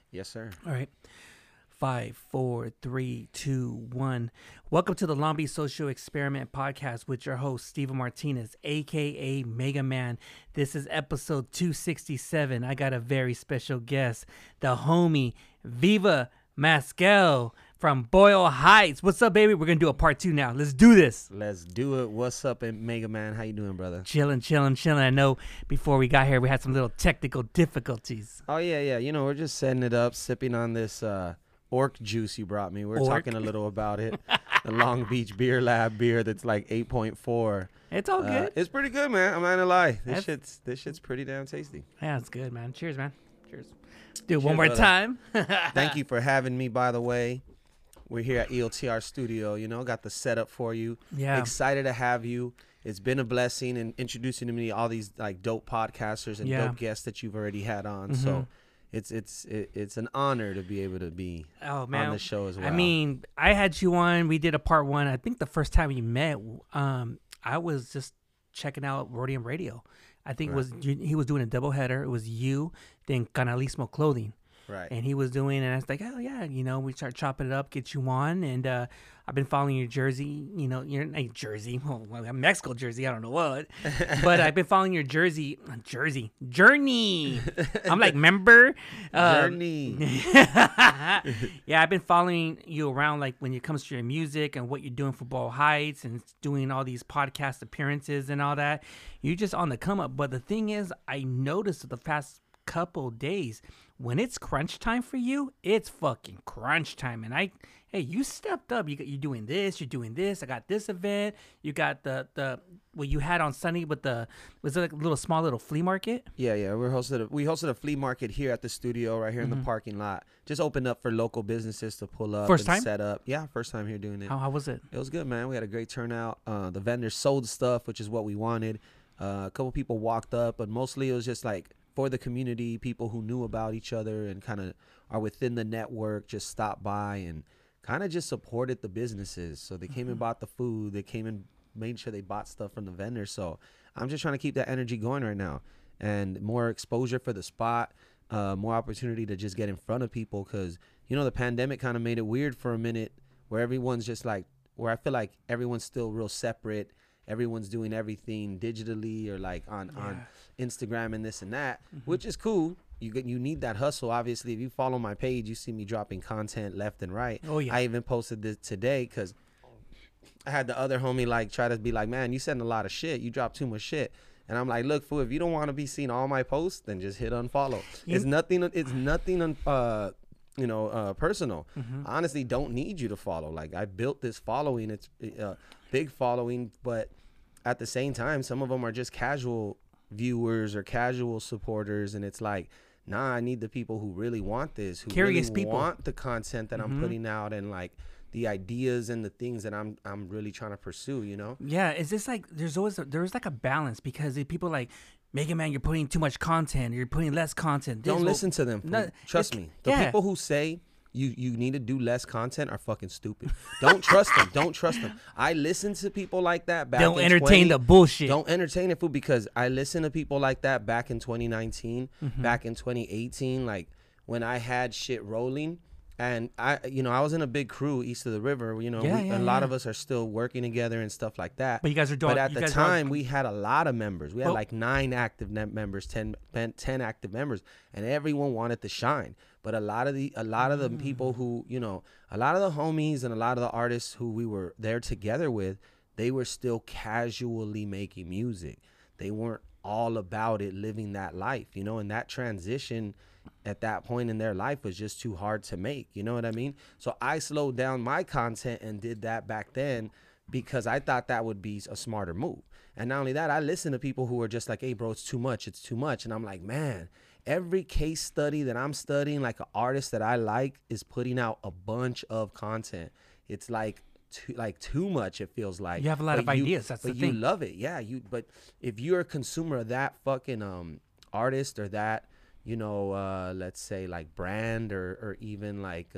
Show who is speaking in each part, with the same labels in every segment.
Speaker 1: Yes, sir.
Speaker 2: All right. 5, 4, 3, 2, 1. Welcome to the Long Beach Social Experiment Podcast with your host, Steven Martinez, a.k.a. Mega Man. This is episode 267. I got a very special guest, the homie Viva Mascal from Boyle Heights. What's up, baby? We're going to do a part 2 now. Let's do this.
Speaker 1: Let's do it. What's up, Mega Man? How you doing, brother?
Speaker 2: Chilling. I know before we got here, we had some little technical difficulties.
Speaker 1: Oh, yeah. You know, we're just setting it up, sipping on this orc juice you brought me. We're talking a little about it. The Long Beach Beer Lab beer that's like 8.4.
Speaker 2: It's all good.
Speaker 1: It's pretty good, man. I'm not gonna lie. This shit's pretty damn tasty.
Speaker 2: Yeah, it's good, man. Cheers, man. Cheers. Do it
Speaker 1: Cheers,
Speaker 2: one more
Speaker 1: brother.
Speaker 2: time.
Speaker 1: Thank you for having me, by the way. We're here at EOTR Studio, got the setup for you.
Speaker 2: Yeah.
Speaker 1: Excited to have you. It's been a blessing and introducing to me all these like dope podcasters and dope guests that you've already had on.
Speaker 2: Mm-hmm.
Speaker 1: So it's an honor to be able to be
Speaker 2: Oh, man.
Speaker 1: on the show as well.
Speaker 2: I mean, I had you on. We did a part 1. I think the first time we met, I was just checking out Rhodium Radio. I think he was doing a doubleheader. It was you, then Canalismo Clothing.
Speaker 1: right.
Speaker 2: And he was doing, and I was like, oh, yeah, we start chopping it up, get you on. And I've been following your jersey. You're in Jersey. Well, Mexico jersey, I don't know what. But I've been following your journey. I'm like, member?
Speaker 1: Journey.
Speaker 2: Yeah, I've been following you around, like, when it comes to your music and what you're doing for Boyle Heights and doing all these podcast appearances and all that. You're just on the come up. But the thing is, I noticed the past couple days, when it's crunch time for you, it's fucking crunch time. And hey, you stepped up. You're doing this. You're doing this. I got this event. You got the what you had on Sunday with was it like a little small little flea market?
Speaker 1: Yeah. We hosted a flea market here at the studio right here in the parking lot. Just opened up for local businesses to pull up
Speaker 2: First
Speaker 1: and
Speaker 2: time?
Speaker 1: set up. Yeah, first time here doing it.
Speaker 2: How was it?
Speaker 1: It was good, man. We had a great turnout. The vendors sold stuff, which is what we wanted. A couple people walked up, but mostly it was just like for the community, people who knew about each other and kind of are within the network just stopped by and kind of just supported the businesses. So they came and bought the food. They came and made sure they bought stuff from the vendors. So I'm just trying to keep that energy going right now and more exposure for the spot, more opportunity to just get in front of people because, the pandemic kind of made it weird for a minute where everyone's just like, where I feel like everyone's still real separate. Everyone's doing everything digitally or like on Instagram and this and that, which is cool. You need that hustle. Obviously, if you follow my page, you see me dropping content left and right.
Speaker 2: Oh, yeah.
Speaker 1: I even posted this today because I had the other homie like try to be like, man, you send a lot of shit. You drop too much shit. And I'm like, look, fool, if you don't want to be seeing all my posts, then just hit unfollow. It's nothing personal. I honestly don't need you to follow. Like I built this following. It's a big following, but at the same time, some of them are just casual viewers or casual supporters. And it's like, nah, I need the people who really want this, who
Speaker 2: Curious
Speaker 1: really
Speaker 2: people.
Speaker 1: want the content that I'm putting out and like the ideas and the things that I'm really trying to pursue,
Speaker 2: Yeah, it's just like there's like a balance because people like, Mega Man, you're putting too much content, or you're putting less content.
Speaker 1: Don't listen to them.
Speaker 2: No,
Speaker 1: Trust me. The
Speaker 2: yeah.
Speaker 1: people who say you need to do less content are fucking stupid. Don't trust them. Don't trust them. I listen to people like that back
Speaker 2: Don't
Speaker 1: in
Speaker 2: entertain the bullshit.
Speaker 1: Don't entertain it, fool, because I listened to people like that back in 2019, back in 2018, like when I had shit rolling. And I was in a big crew east of the river. A lot of us are still working together and stuff like that.
Speaker 2: But you guys are doing.
Speaker 1: But at the time, we had a lot of members. We had like 9 active members, 10 active members, and everyone wanted to shine. But a lot of the people who, a lot of the homies and a lot of the artists who we were there together with, they were still casually making music. They weren't all about it, living that life, and that transition at that point in their life was just too hard to make. You know what I mean? So I slowed down my content and did that back then because I thought that would be a smarter move. And not only that, I listen to people who are just like, hey, bro, it's too much. It's too much. And I'm like, man, every case study that I'm studying, like an artist that I like, is putting out a bunch of content. It's like too much, it feels like.
Speaker 2: You have a lot of ideas. That's the thing.
Speaker 1: But you love it. Yeah. But if you're a consumer of that fucking artist or that, let's say like brand or even like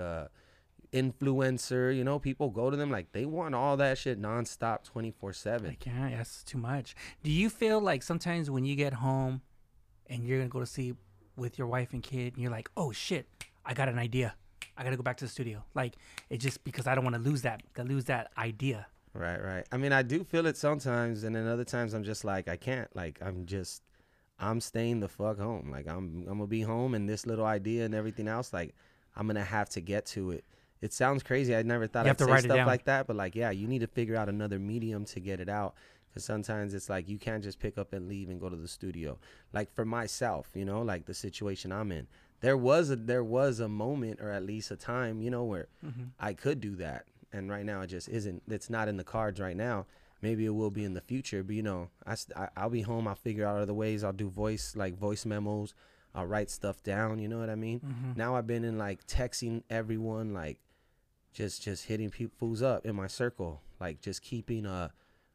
Speaker 1: influencer, people go to them like they want all that shit nonstop 24/7.
Speaker 2: I can't. That's too much. Do you feel like sometimes when you get home and you're gonna go to sleep with your wife and kid, and you're like, oh shit, I got an idea. I got to go back to the studio. Like, it's just because I don't want to lose that idea.
Speaker 1: Right. I mean, I do feel it sometimes, and then other times I'm just like, I can't. Like, I'm staying the fuck home. Like, I'm gonna be home, and this little idea and everything else, like, I'm gonna have to get to it. It sounds crazy. I never thought I'd say stuff like that, but like, yeah, you need to figure out another medium to get it out. Because sometimes it's like you can't just pick up and leave and go to the studio. Like for myself, you know, like the situation I'm in, there was a moment, or at least a time, you know, where I could do that. And right now it just isn't. It's not in the cards right now. Maybe it will be in the future. But, you know, I'll be home. I'll figure out other ways. I'll do voice memos. I'll write stuff down. You know what I mean? Now I've been in like texting everyone, like just hitting fools up in my circle, like just keeping a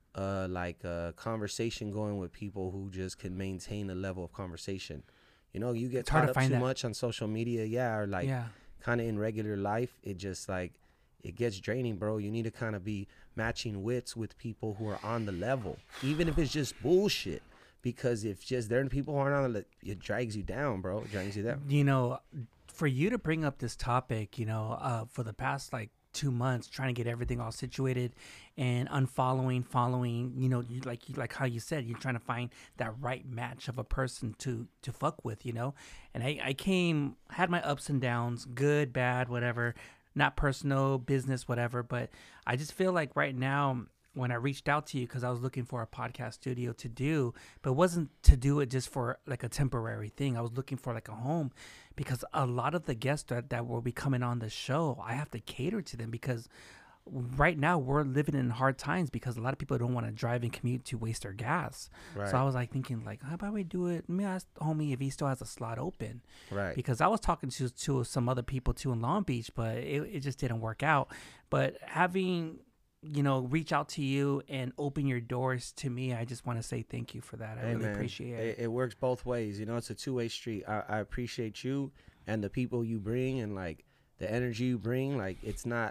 Speaker 1: conversation going with people who just can maintain a level of conversation. You know, you get caught up too much on social media, or like kind of in regular life, it just like it gets draining, bro. You need to kind of be matching wits with people who are on the level, even if it's just bullshit. Because if just there are people who aren't on the, it drags you down, bro. It drags you down.
Speaker 2: You know, for you to bring up this topic, you know, for the past like 2 months, trying to get everything all situated and following, you know, like how you said, you're trying to find that right match of a person to fuck with, you know. And I had my ups and downs, good, bad, whatever, not personal, business, whatever. But I just feel like right now, when I reached out to you, because I was looking for a podcast studio to do, but it wasn't to do it just for like a temporary thing. I was looking for like a home, because a lot of the guests that will be coming on the show, I have to cater to them, because right now we're living in hard times, because a lot of people don't want to drive and commute to waste their gas. Right. So I was like thinking, like, how about we do it? Let me ask homie if he still has a slot open.
Speaker 1: Right.
Speaker 2: Because I was talking to some other people too in Long Beach, but it just didn't work out. But having, you know, reach out to you and open your doors to me, I just want to say thank you for that. I really appreciate it.
Speaker 1: It works both ways. You know, it's a two-way street. I appreciate you and the people you bring, and like the energy you bring. Like it's not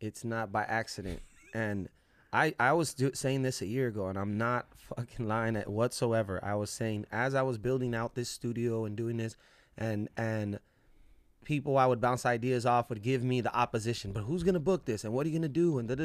Speaker 1: by accident. And I was saying this a year ago, and I'm not fucking lying at whatsoever. I was saying, as I was building out this studio and doing this, and people I would bounce ideas off would give me the opposition. But who's gonna book this? And what are you gonna do? And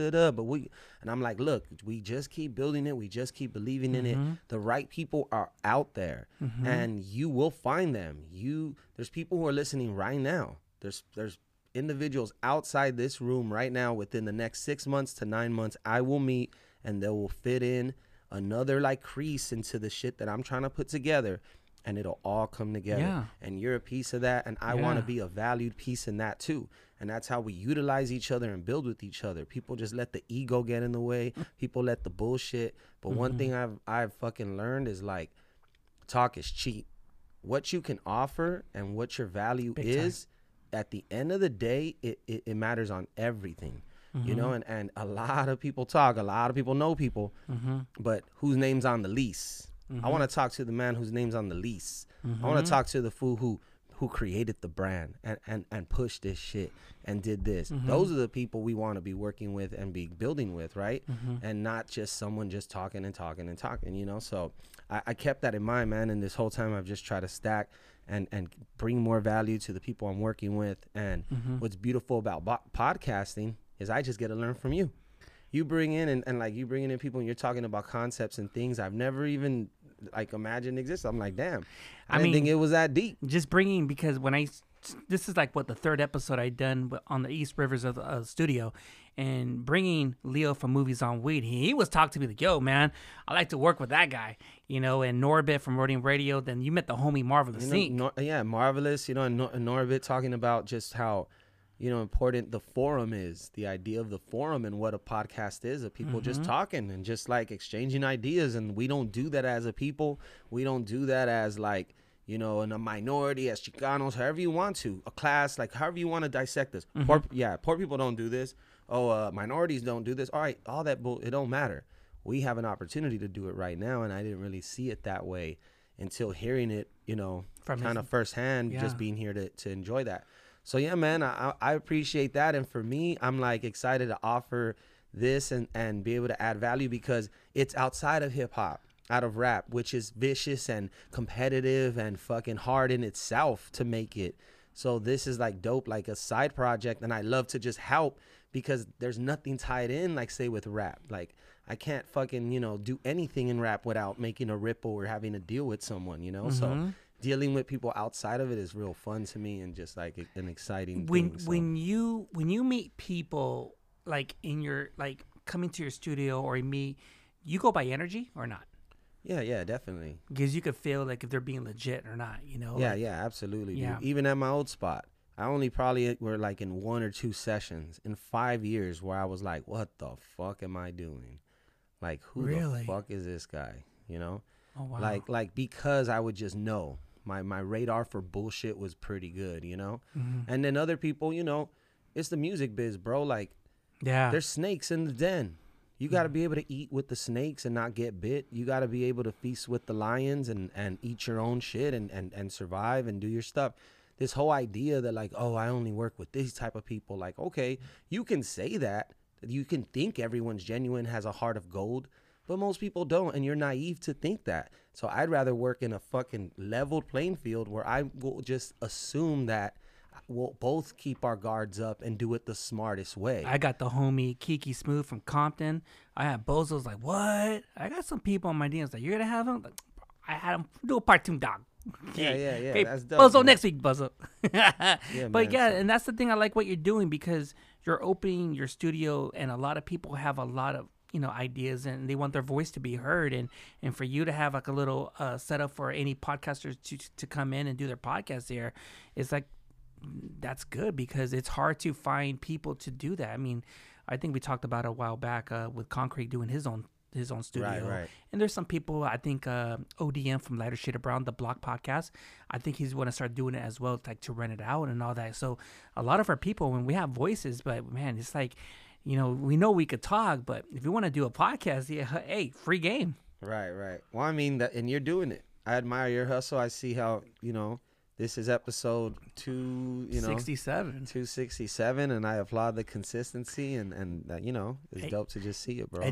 Speaker 1: and I'm like, look, we just keep building it. We just keep believing in it. The right people are out there, and you will find them. There's people who are listening right now. There's individuals outside this room right now. Within the next 6 months to 9 months, I will meet, and they will fit in another like crease into the shit that I'm trying to put together. And it'll all come together. Yeah. And you're a piece of that. And I want to be a valued piece in that too. And that's how we utilize each other and build with each other. People just let the ego get in the way. People let the bullshit. But one thing I've fucking learned is like, talk is cheap. What you can offer and what your value is, at the end of the day, it matters on everything. You know, and a lot of people talk. A lot of people know people. But whose name's on the lease? I want to talk to the man whose name's on the lease. I want to talk to the fool who created the brand and pushed this shit and did this. Those are the people we want to be working with and be building with, right? And not just someone just talking, you know? So I kept that in mind, man. And this whole time I've just tried to stack and bring more value to the people I'm working with. And what's beautiful about podcasting is I just get to learn from you. You bring in and like you bringing in people, and you're talking about concepts and things I've never even like imagined exist. I'm like, damn, I didn't think it was that deep.
Speaker 2: Just bringing, because this is like what the third episode I done on the East Rivers of the studio, and bringing Leo from Movies on Weed. He was talking to me like, yo, man, I like to work with that guy, you know, and Norbit from Roding Radio. Then you met the homie Marvelous Inc.
Speaker 1: Marvelous, you know, and Norbit talking about just how, you know, important the forum is, the idea of the forum and what a podcast is, of people just talking and just like exchanging ideas. And we don't do that as a people. We don't do that as like, you know, in a minority, as Chicanos, however you want to, a class, like however you want to dissect this. Poor people don't do this. Minorities don't do this. All right, all that it don't matter. We have an opportunity to do it right now, and I didn't really see it that way until hearing it, you know, kind of firsthand, just being here to enjoy that. So yeah, man, I appreciate that. And for me, I'm like excited to offer this and be able to add value, because it's outside of hip hop, out of rap, which is vicious and competitive and fucking hard in itself to make it. So this is like dope, like a side project, and I love to just help because there's nothing tied in, like say with rap. Like I can't fucking, you know, do anything in rap without making a ripple or having to deal with someone, you know? So dealing with people outside of it is real fun to me and just like an exciting thing. So.
Speaker 2: When you meet people like in your like coming to your studio or you go by energy or not?
Speaker 1: Yeah, definitely.
Speaker 2: Because you could feel like if they're being legit or not, you know?
Speaker 1: Yeah,
Speaker 2: like,
Speaker 1: yeah, absolutely.
Speaker 2: Yeah.
Speaker 1: Dude. Even at my old spot, I only probably were like in 1 or 2 sessions in 5 years where I was like, what the fuck am I doing? Like, who the fuck is this guy? You know?
Speaker 2: Oh, wow.
Speaker 1: Like because I would just know. My radar for bullshit was pretty good, you know? And then other people, you know, it's the music biz, bro. Like, there's snakes in the den. You got to be able to eat with the snakes and not get bit. You got to be able to feast with the lions and eat your own shit and survive and do your stuff. This whole idea that like, oh, I only work with these type of people. Like, okay, you can say that. You can think everyone's genuine, has a heart of gold. But most people don't, and you're naive to think that. So I'd rather work in a fucking leveled playing field where I will just assume that we'll both keep our guards up and do it the smartest way.
Speaker 2: I got the homie Kiki Smooth from Compton. I had Bozo's like, what? I got some people on my DMs like, you're going to have him? Like, I had him do a part 2, dog.
Speaker 1: Yeah.
Speaker 2: Okay,
Speaker 1: that's dope.
Speaker 2: Bozo
Speaker 1: man.
Speaker 2: next week, Bozo.
Speaker 1: Yeah,
Speaker 2: But
Speaker 1: man,
Speaker 2: yeah,
Speaker 1: so-
Speaker 2: and that's the thing I like what you're doing because you're opening your studio and a lot of people have a lot of, you know, ideas and they want their voice to be heard. And for you to have like a little setup for any podcasters to come in and do their podcast there, it's like, that's good because it's hard to find people to do that. I mean, I think we talked about it a while back with Concrete doing his own studio.
Speaker 1: Right.
Speaker 2: And there's some people, I think ODM from Lighter Shade of Brown, the Block podcast, I think he's going to start doing it as well, like to rent it out and all that. So a lot of our people, when we have voices, but man, it's like, you know we could talk, but if you want to do a podcast, yeah, hey, free game.
Speaker 1: Right. Well, I mean, and you're doing it. I admire your hustle. I see how, you know, this is episode 267, and I applaud the consistency and you know, it's dope to just see it, bro.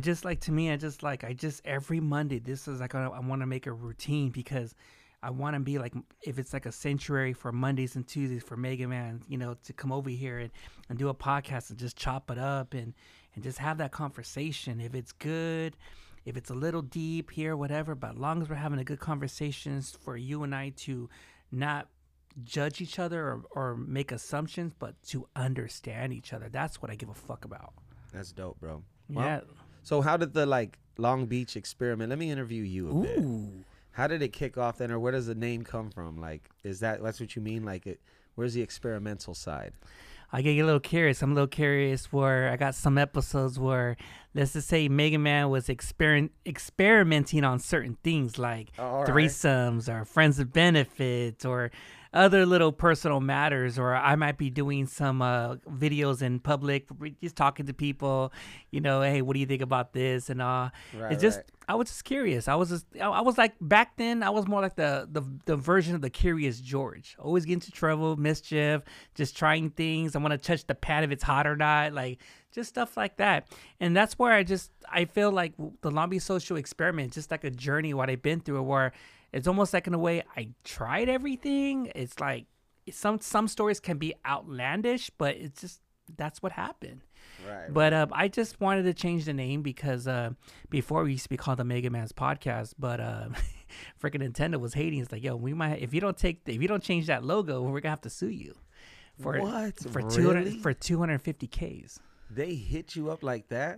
Speaker 2: I just every Monday, this is like, I want to make a routine because I want to be like, if it's like a sanctuary for Mondays and Tuesdays for Mega Man, you know, to come over here and do a podcast and just chop it up and just have that conversation. If it's good, if it's a little deep here, whatever, but as long as we're having a good conversations for you and I to not judge each other or make assumptions, but to understand each other. That's what I give a fuck about.
Speaker 1: That's dope, bro.
Speaker 2: Yeah.
Speaker 1: Well, so how did the like Long Beach experiment? Let me interview you a bit. How did it kick off then, or where does the name come from? Like, that's what you mean? Like, where's the experimental side?
Speaker 2: I get a little curious. I'm a little curious where I got some episodes where, let's just say, Mega Man was experimenting on certain things like threesomes or friends with benefits or other little personal matters, or I might be doing some videos in public, just talking to people, you know, hey, what do you think about this? And it's just, I was just curious. I was like, back then, I was more like the version of the Curious George. Always get into trouble, mischief, just trying things. I want to touch the pad if it's hot or not, like just stuff like that. And that's where I feel like the Long Beach Social Experiment, just like a journey, what I've been through, where it's almost like in a way I tried everything. It's like some stories can be outlandish, but it's just, that's what happened.
Speaker 1: Right.
Speaker 2: But I just wanted to change the name because before we used to be called the Mega Man's Podcast, but freaking Nintendo was hating. It's like, yo, we might, if you don't change that logo, we're gonna have to sue you for
Speaker 1: what?
Speaker 2: For
Speaker 1: Really?
Speaker 2: 250 Ks.
Speaker 1: They hit you up like that?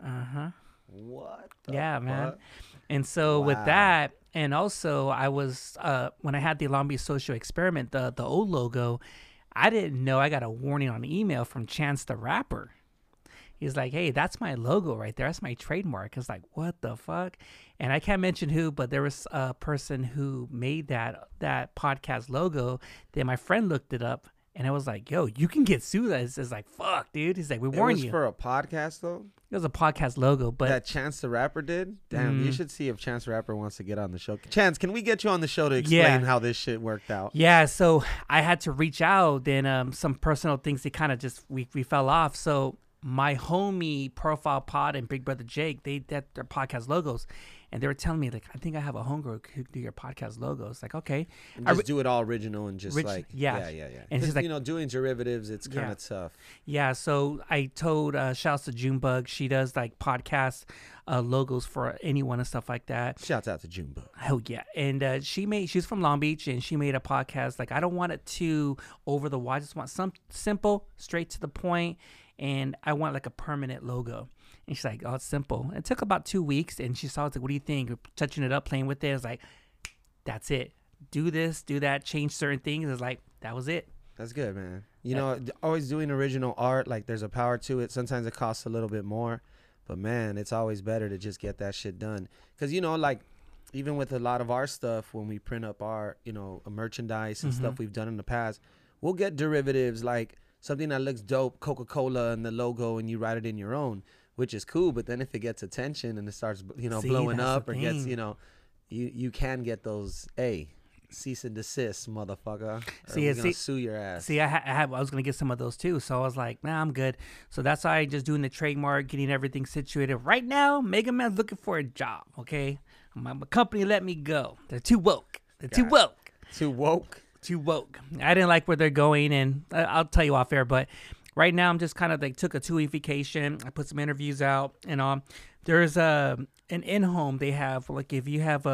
Speaker 2: What?
Speaker 1: Yeah,
Speaker 2: man. And so with that, and also I was when I had the Long Beach Social Experiment, the old logo, I didn't know. I got a warning on email from Chance the Rapper. He's like, hey, that's my logo right there. That's my trademark. It's like, what the fuck? And I can't mention who, but there was a person who made that podcast logo. Then my friend looked it up, and I was like, yo, you can get sued. It's like, fuck, dude. He's like, we warned you.
Speaker 1: It was for a podcast, though?
Speaker 2: It was a podcast logo, but
Speaker 1: that Chance the Rapper did? Damn, you should see if Chance the Rapper wants to get on the show. Chance, can we get you on the show to explain how this shit worked out?
Speaker 2: Yeah, so I had to reach out. Then some personal things, they kind of just, we fell off. So my homie Profile Pod and Big Brother Jake, they their podcast logos. and they were telling me like, I think I have a homegirl who do your podcast logos. Like, okay,
Speaker 1: And just do it all original and just like
Speaker 2: yeah. And
Speaker 1: because
Speaker 2: she's like,
Speaker 1: you know, doing derivatives, it's kind of tough.
Speaker 2: Yeah, so I told shouts to Junebug. She does like podcast logos for anyone and stuff like that.
Speaker 1: Shouts out to Junebug.
Speaker 2: Oh yeah, and she's from Long Beach, and she made a podcast. Like, I don't want it too over the wall. I just want some simple, straight to the point, and I want like a permanent logo. And she's like, oh, it's simple. It took about 2 weeks, and she saw it. Like, what do you think? We're touching it up, playing with it. I was like, that's it. Do this, do that, change certain things. It's like, that was it.
Speaker 1: That's good, man. You know, always doing original art, like there's a power to it. Sometimes it costs a little bit more, but man, it's always better to just get that shit done. Because, you know, like even with a lot of our stuff, when we print up our, you know, merchandise and stuff we've done in the past, we'll get derivatives like something that looks dope, Coca-Cola and the logo, and you write it in your own, which is cool. But then if it gets attention and it starts, you know, blowing up or gets, you know, you can get those, cease and desist, motherfucker. We're gonna sue your ass.
Speaker 2: See, I was gonna get some of those too, so I was like, nah, I'm good. So that's why I just doing the trademark, getting everything situated. Right now, Mega Man's looking for a job. Okay, my company let me go. They're too woke. Too woke.
Speaker 1: Too woke.
Speaker 2: Too woke. I didn't like where they're going, and I'll tell you off air. But right now, I'm just kind of like took a 2-week vacation. I put some interviews out, and there's an in-home they have. Like if you have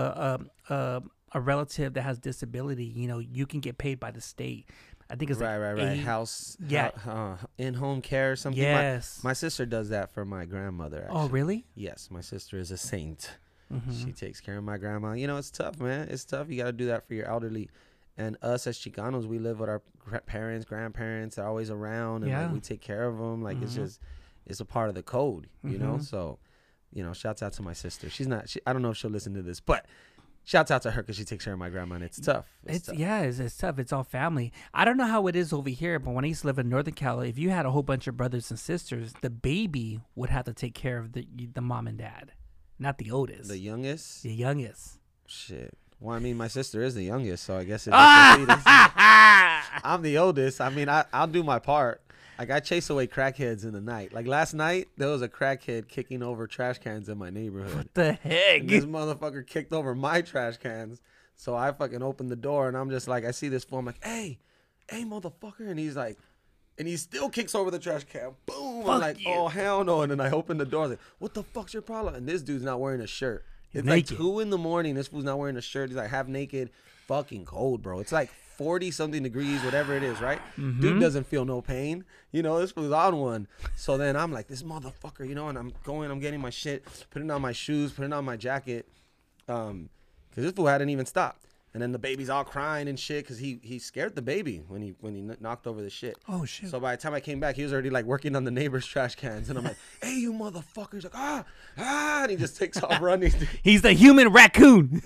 Speaker 2: a relative that has disability, you know, you can get paid by the state. I think it's
Speaker 1: right. House, in-home care or something.
Speaker 2: Yes.
Speaker 1: My sister does that for my grandmother, actually.
Speaker 2: Oh, really?
Speaker 1: Yes, my sister is a saint. She takes care of my grandma. You know, it's tough, man. It's tough. You got to do that for your elderly. And us as Chicanos, we live with our parents, grandparents. They're always around, and like, we take care of them. Like it's a part of the code, you know. So, you know, shouts out to my sister. I don't know if she'll listen to this, but shouts out to her because she takes care of my grandma, and it's tough. It's tough.
Speaker 2: Yeah, it's tough. It's all family. I don't know how it is over here, but when I used to live in Northern Cali, if you had a whole bunch of brothers and sisters, the baby would have to take care of the mom and dad, not the oldest.
Speaker 1: The youngest?
Speaker 2: The youngest.
Speaker 1: Shit. Well, I mean, my sister is the youngest, so I guess it's I'm the oldest. I mean, I'll do my part. Like, I chase away crackheads in the night. Like, last night, there was a crackhead kicking over trash cans in my neighborhood.
Speaker 2: What the heck?
Speaker 1: And this motherfucker kicked over my trash cans. So I fucking opened the door, and I'm just like, I see this fool. I'm like, hey, motherfucker. And he's like, and he still kicks over the trash can. Boom. I'm like, oh, hell no. And then I open the door. I was like, what the fuck's your problem? And this dude's not wearing a shirt. It's naked. Like 2 a.m. This fool's not wearing a shirt. He's like half naked. Fucking cold, bro. It's like 40-something degrees, whatever it is, right? Dude doesn't feel no pain. You know, this fool's on one. So then I'm like, this motherfucker, you know, and I'm getting my shit, putting on my shoes, putting on my jacket. Because this fool hadn't even stopped. And then the baby's all crying and shit because he scared the baby when he knocked over the shit.
Speaker 2: Oh, shit.
Speaker 1: So by the time I came back, he was already like working on the neighbor's trash cans. And I'm like, hey, you motherfucker. He's like, and he just takes off running.
Speaker 2: He's the human raccoon.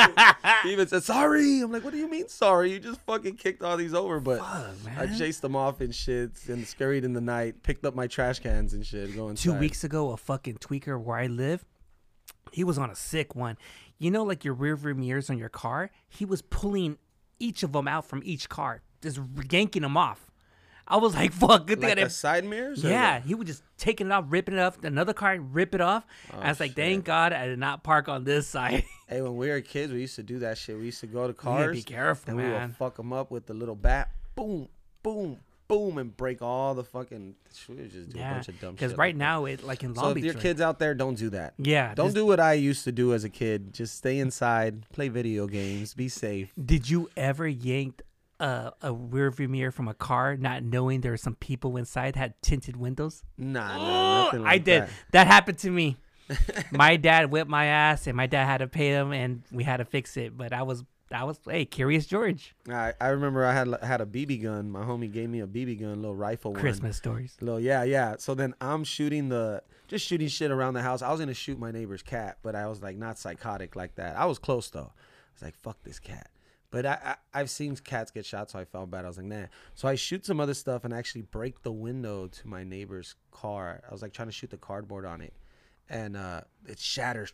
Speaker 1: He even said, sorry. I'm like, what do you mean sorry? You just fucking kicked all these over. But I chased them off and shit and scurried in the night, picked up my trash cans and shit, going
Speaker 2: 2 weeks ago, a fucking tweaker where I live, he was on a sick one. You know, like your rear view mirrors on your car? He was pulling each of them out from each car, just yanking them off. I was like, fuck. Good thing
Speaker 1: like the side mirrors?
Speaker 2: Yeah, he was just taking it off, ripping it off. Another car, rip it off. I was like, thank God I did not park on this side.
Speaker 1: Hey, when we were kids, we used to do that shit. We used to go to cars.
Speaker 2: Be careful,
Speaker 1: and
Speaker 2: man.
Speaker 1: we would fuck them up with the little bat. Boom, boom, boom, and break all the fucking. We would just do a bunch of dumb shit.
Speaker 2: Because right now, it like in Long Beach.
Speaker 1: So if your kids out there, don't do that.
Speaker 2: Yeah.
Speaker 1: Don't do what I used to do as a kid. Just stay inside, play video games, be safe.
Speaker 2: Did you ever yank a rear view mirror from a car, not knowing there were some people inside that had tinted windows?
Speaker 1: Nah, nothing like
Speaker 2: I did. That happened to me. My dad whipped my ass, and my dad had to pay him, and we had to fix it. But I was hey, Curious George.
Speaker 1: I remember I had a BB gun. My homie gave me a BB gun, a little rifle
Speaker 2: Christmas stories.
Speaker 1: Yeah. So then I'm shooting shit around the house. I was gonna shoot my neighbor's cat, but I was like not psychotic like that. I was close though. I was like, fuck this cat. But I've seen cats get shot, so I felt bad. I was like, nah. So I shoot some other stuff and actually break the window to my neighbor's car. I was like trying to shoot the cardboard on it, and it shatters.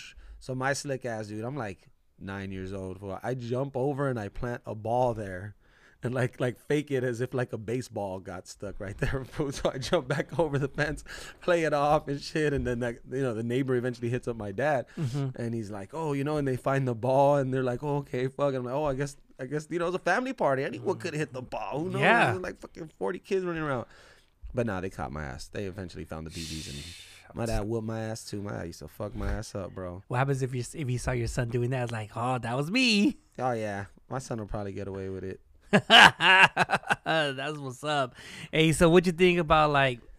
Speaker 1: So my slick ass dude, I'm like 9 years old. I jump over and I plant a ball there. and like fake it as if like a baseball got stuck right there. So I jump back over the fence, play it off and shit, and then the neighbor eventually hits up my dad, and he's like, oh, and they find the ball, and they're like, oh, okay, fuck. And I'm like, oh, I guess it was a family party. Anyone could hit the ball. Who knows?
Speaker 2: Yeah.
Speaker 1: There was like fucking 40 kids running around. But nah, they caught my ass. They eventually found the BBs, and my dad whooped my ass too. My dad used to fuck my ass up, bro.
Speaker 2: What happens if you saw your son doing that? It's like, oh, that was me.
Speaker 1: Oh yeah, my son will probably get away with it.
Speaker 2: That's what's up. Hey, so what you think about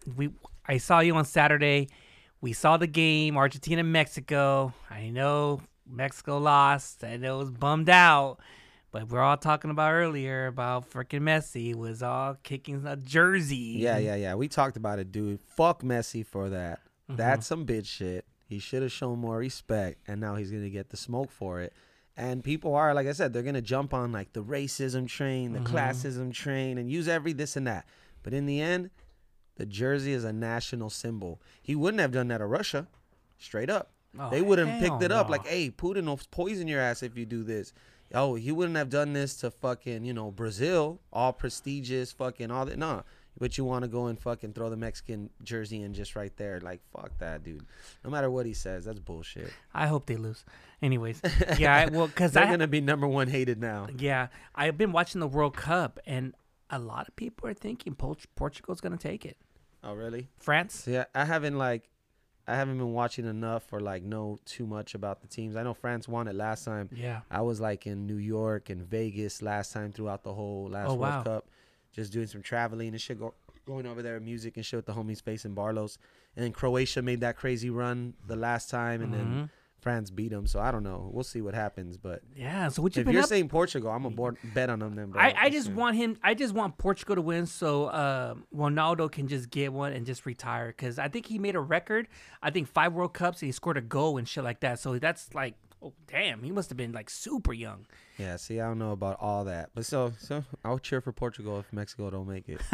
Speaker 2: I saw you on Saturday. We saw the game, Argentina, Mexico. I know Mexico lost. I know it was bummed out. But we're all talking about earlier about freaking Messi was all kicking a jersey.
Speaker 1: Yeah. We talked about it, dude. Fuck Messi for that. That's some bitch shit. He should have shown more respect, and now he's gonna get the smoke for it. And people are, like I said, they're gonna jump on like the racism train, the classism train, and use every this and that. But in the end, the jersey is a national symbol. He wouldn't have done that to Russia, straight up.
Speaker 2: Oh,
Speaker 1: they would have picked it up
Speaker 2: no.
Speaker 1: like, hey, Putin will poison your ass if you do this. Oh, he wouldn't have done this to fucking, Brazil, all prestigious, fucking all that. No, but you want to go and fucking throw the Mexican jersey in just right there. Like, fuck that, dude. No matter what he says, that's bullshit.
Speaker 2: I hope they lose. Anyways, yeah, because
Speaker 1: they're going to be number one hated now.
Speaker 2: Yeah, I've been watching the World Cup, and a lot of people are thinking Portugal's going to take it.
Speaker 1: Oh, really?
Speaker 2: France?
Speaker 1: Yeah, I haven't been watching enough or know too much about the teams. I know France won it last time.
Speaker 2: Yeah.
Speaker 1: I was in New York and Vegas last time throughout the whole World Cup, just doing some traveling and shit, going over there, music and shit with the homies facing Barlos. And then Croatia made that crazy run the last time, and then France beat them. So I don't know. We'll see what happens. But
Speaker 2: yeah. So what
Speaker 1: if you're saying Portugal, I'm a bet on them. Then, bro.
Speaker 2: I just want Portugal to win, so Ronaldo can just get one and just retire. Because I think he made a record. I think 5 World Cups, and he scored a goal and shit like that. So that's oh damn, he must have been super young.
Speaker 1: Yeah. See, I don't know about all that, but so I'll cheer for Portugal if Mexico don't make it.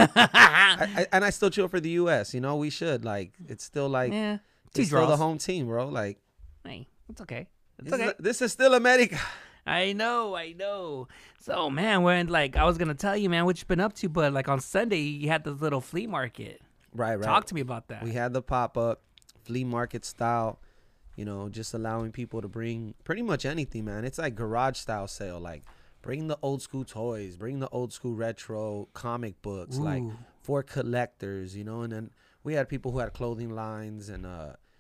Speaker 1: And I still cheer for the U.S. We should it's still it's still the home team, bro.
Speaker 2: Hey, it's okay.
Speaker 1: This is still America.
Speaker 2: I know. So, man, when I was going to tell you, man, what you've been up to, but on Sunday, you had this little flea market.
Speaker 1: Right.
Speaker 2: Talk to me about that.
Speaker 1: We had the pop-up flea market style, just allowing people to bring pretty much anything, man. It's like garage style sale. Bring the old school toys, bring the old school retro comic books,
Speaker 2: Ooh.
Speaker 1: For collectors, and then we had people who had clothing lines and,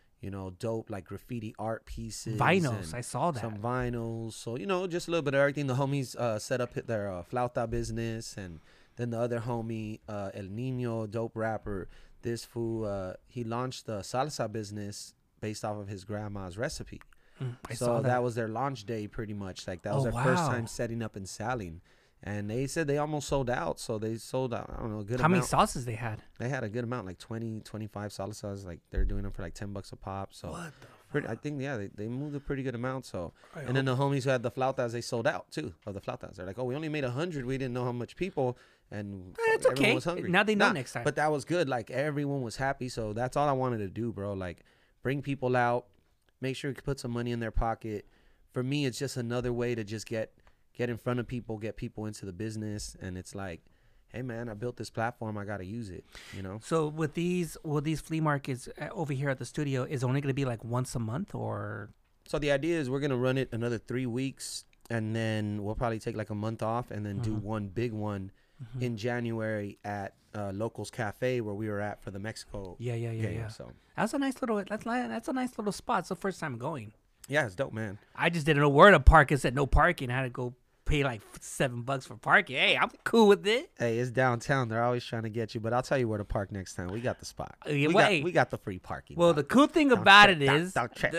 Speaker 1: dope graffiti art pieces.
Speaker 2: Vinyls, I saw that.
Speaker 1: Some vinyls. So, just a little bit of everything. The homies set up their flauta business, and then the other homie, El Nino, dope rapper, this fool, he launched the salsa business based off of his grandma's recipe.
Speaker 2: I saw that
Speaker 1: was their launch day pretty much. That was their first time setting up and selling. And they said they almost sold out. So they sold out, I don't know, a good amount.
Speaker 2: How many sauces they had?
Speaker 1: They had a good amount, 20, 25 salsas. They're doing them for $10 a pop. So
Speaker 2: what the fuck?
Speaker 1: I think, they moved a pretty good amount. So, and then the homies who had the flautas, they sold out too of the flautas. They're like, oh, we only made 100. We didn't know how much people. And
Speaker 2: it's okay.
Speaker 1: Everyone was hungry.
Speaker 2: Now they know next time.
Speaker 1: But that was good. Everyone was happy. So that's all I wanted to do, bro. Bring people out. Make sure you can put some money in their pocket. For me, it's just another way to just get in front of people, get people into the business. And it's hey, man, I built this platform. I got to use it,
Speaker 2: So with these flea markets over here at the studio, is it only going to be once a month or?
Speaker 1: So the idea is we're going to run it another 3 weeks. And then we'll probably take a month off and then do one big one in January at Locals Cafe where we were at for the Mexico game. So
Speaker 2: that's a nice little spot. It's the first time going.
Speaker 1: Yeah, it's dope, man.
Speaker 2: I just didn't know where to park. It said no parking. I had to go pay $7 for parking. Hey, I'm cool with it.
Speaker 1: Hey, it's downtown. They're always trying to get you, but I'll tell you where to park next time. We got the spot. We got the free parking.
Speaker 2: Well, the cool thing about it is.
Speaker 1: Don't check.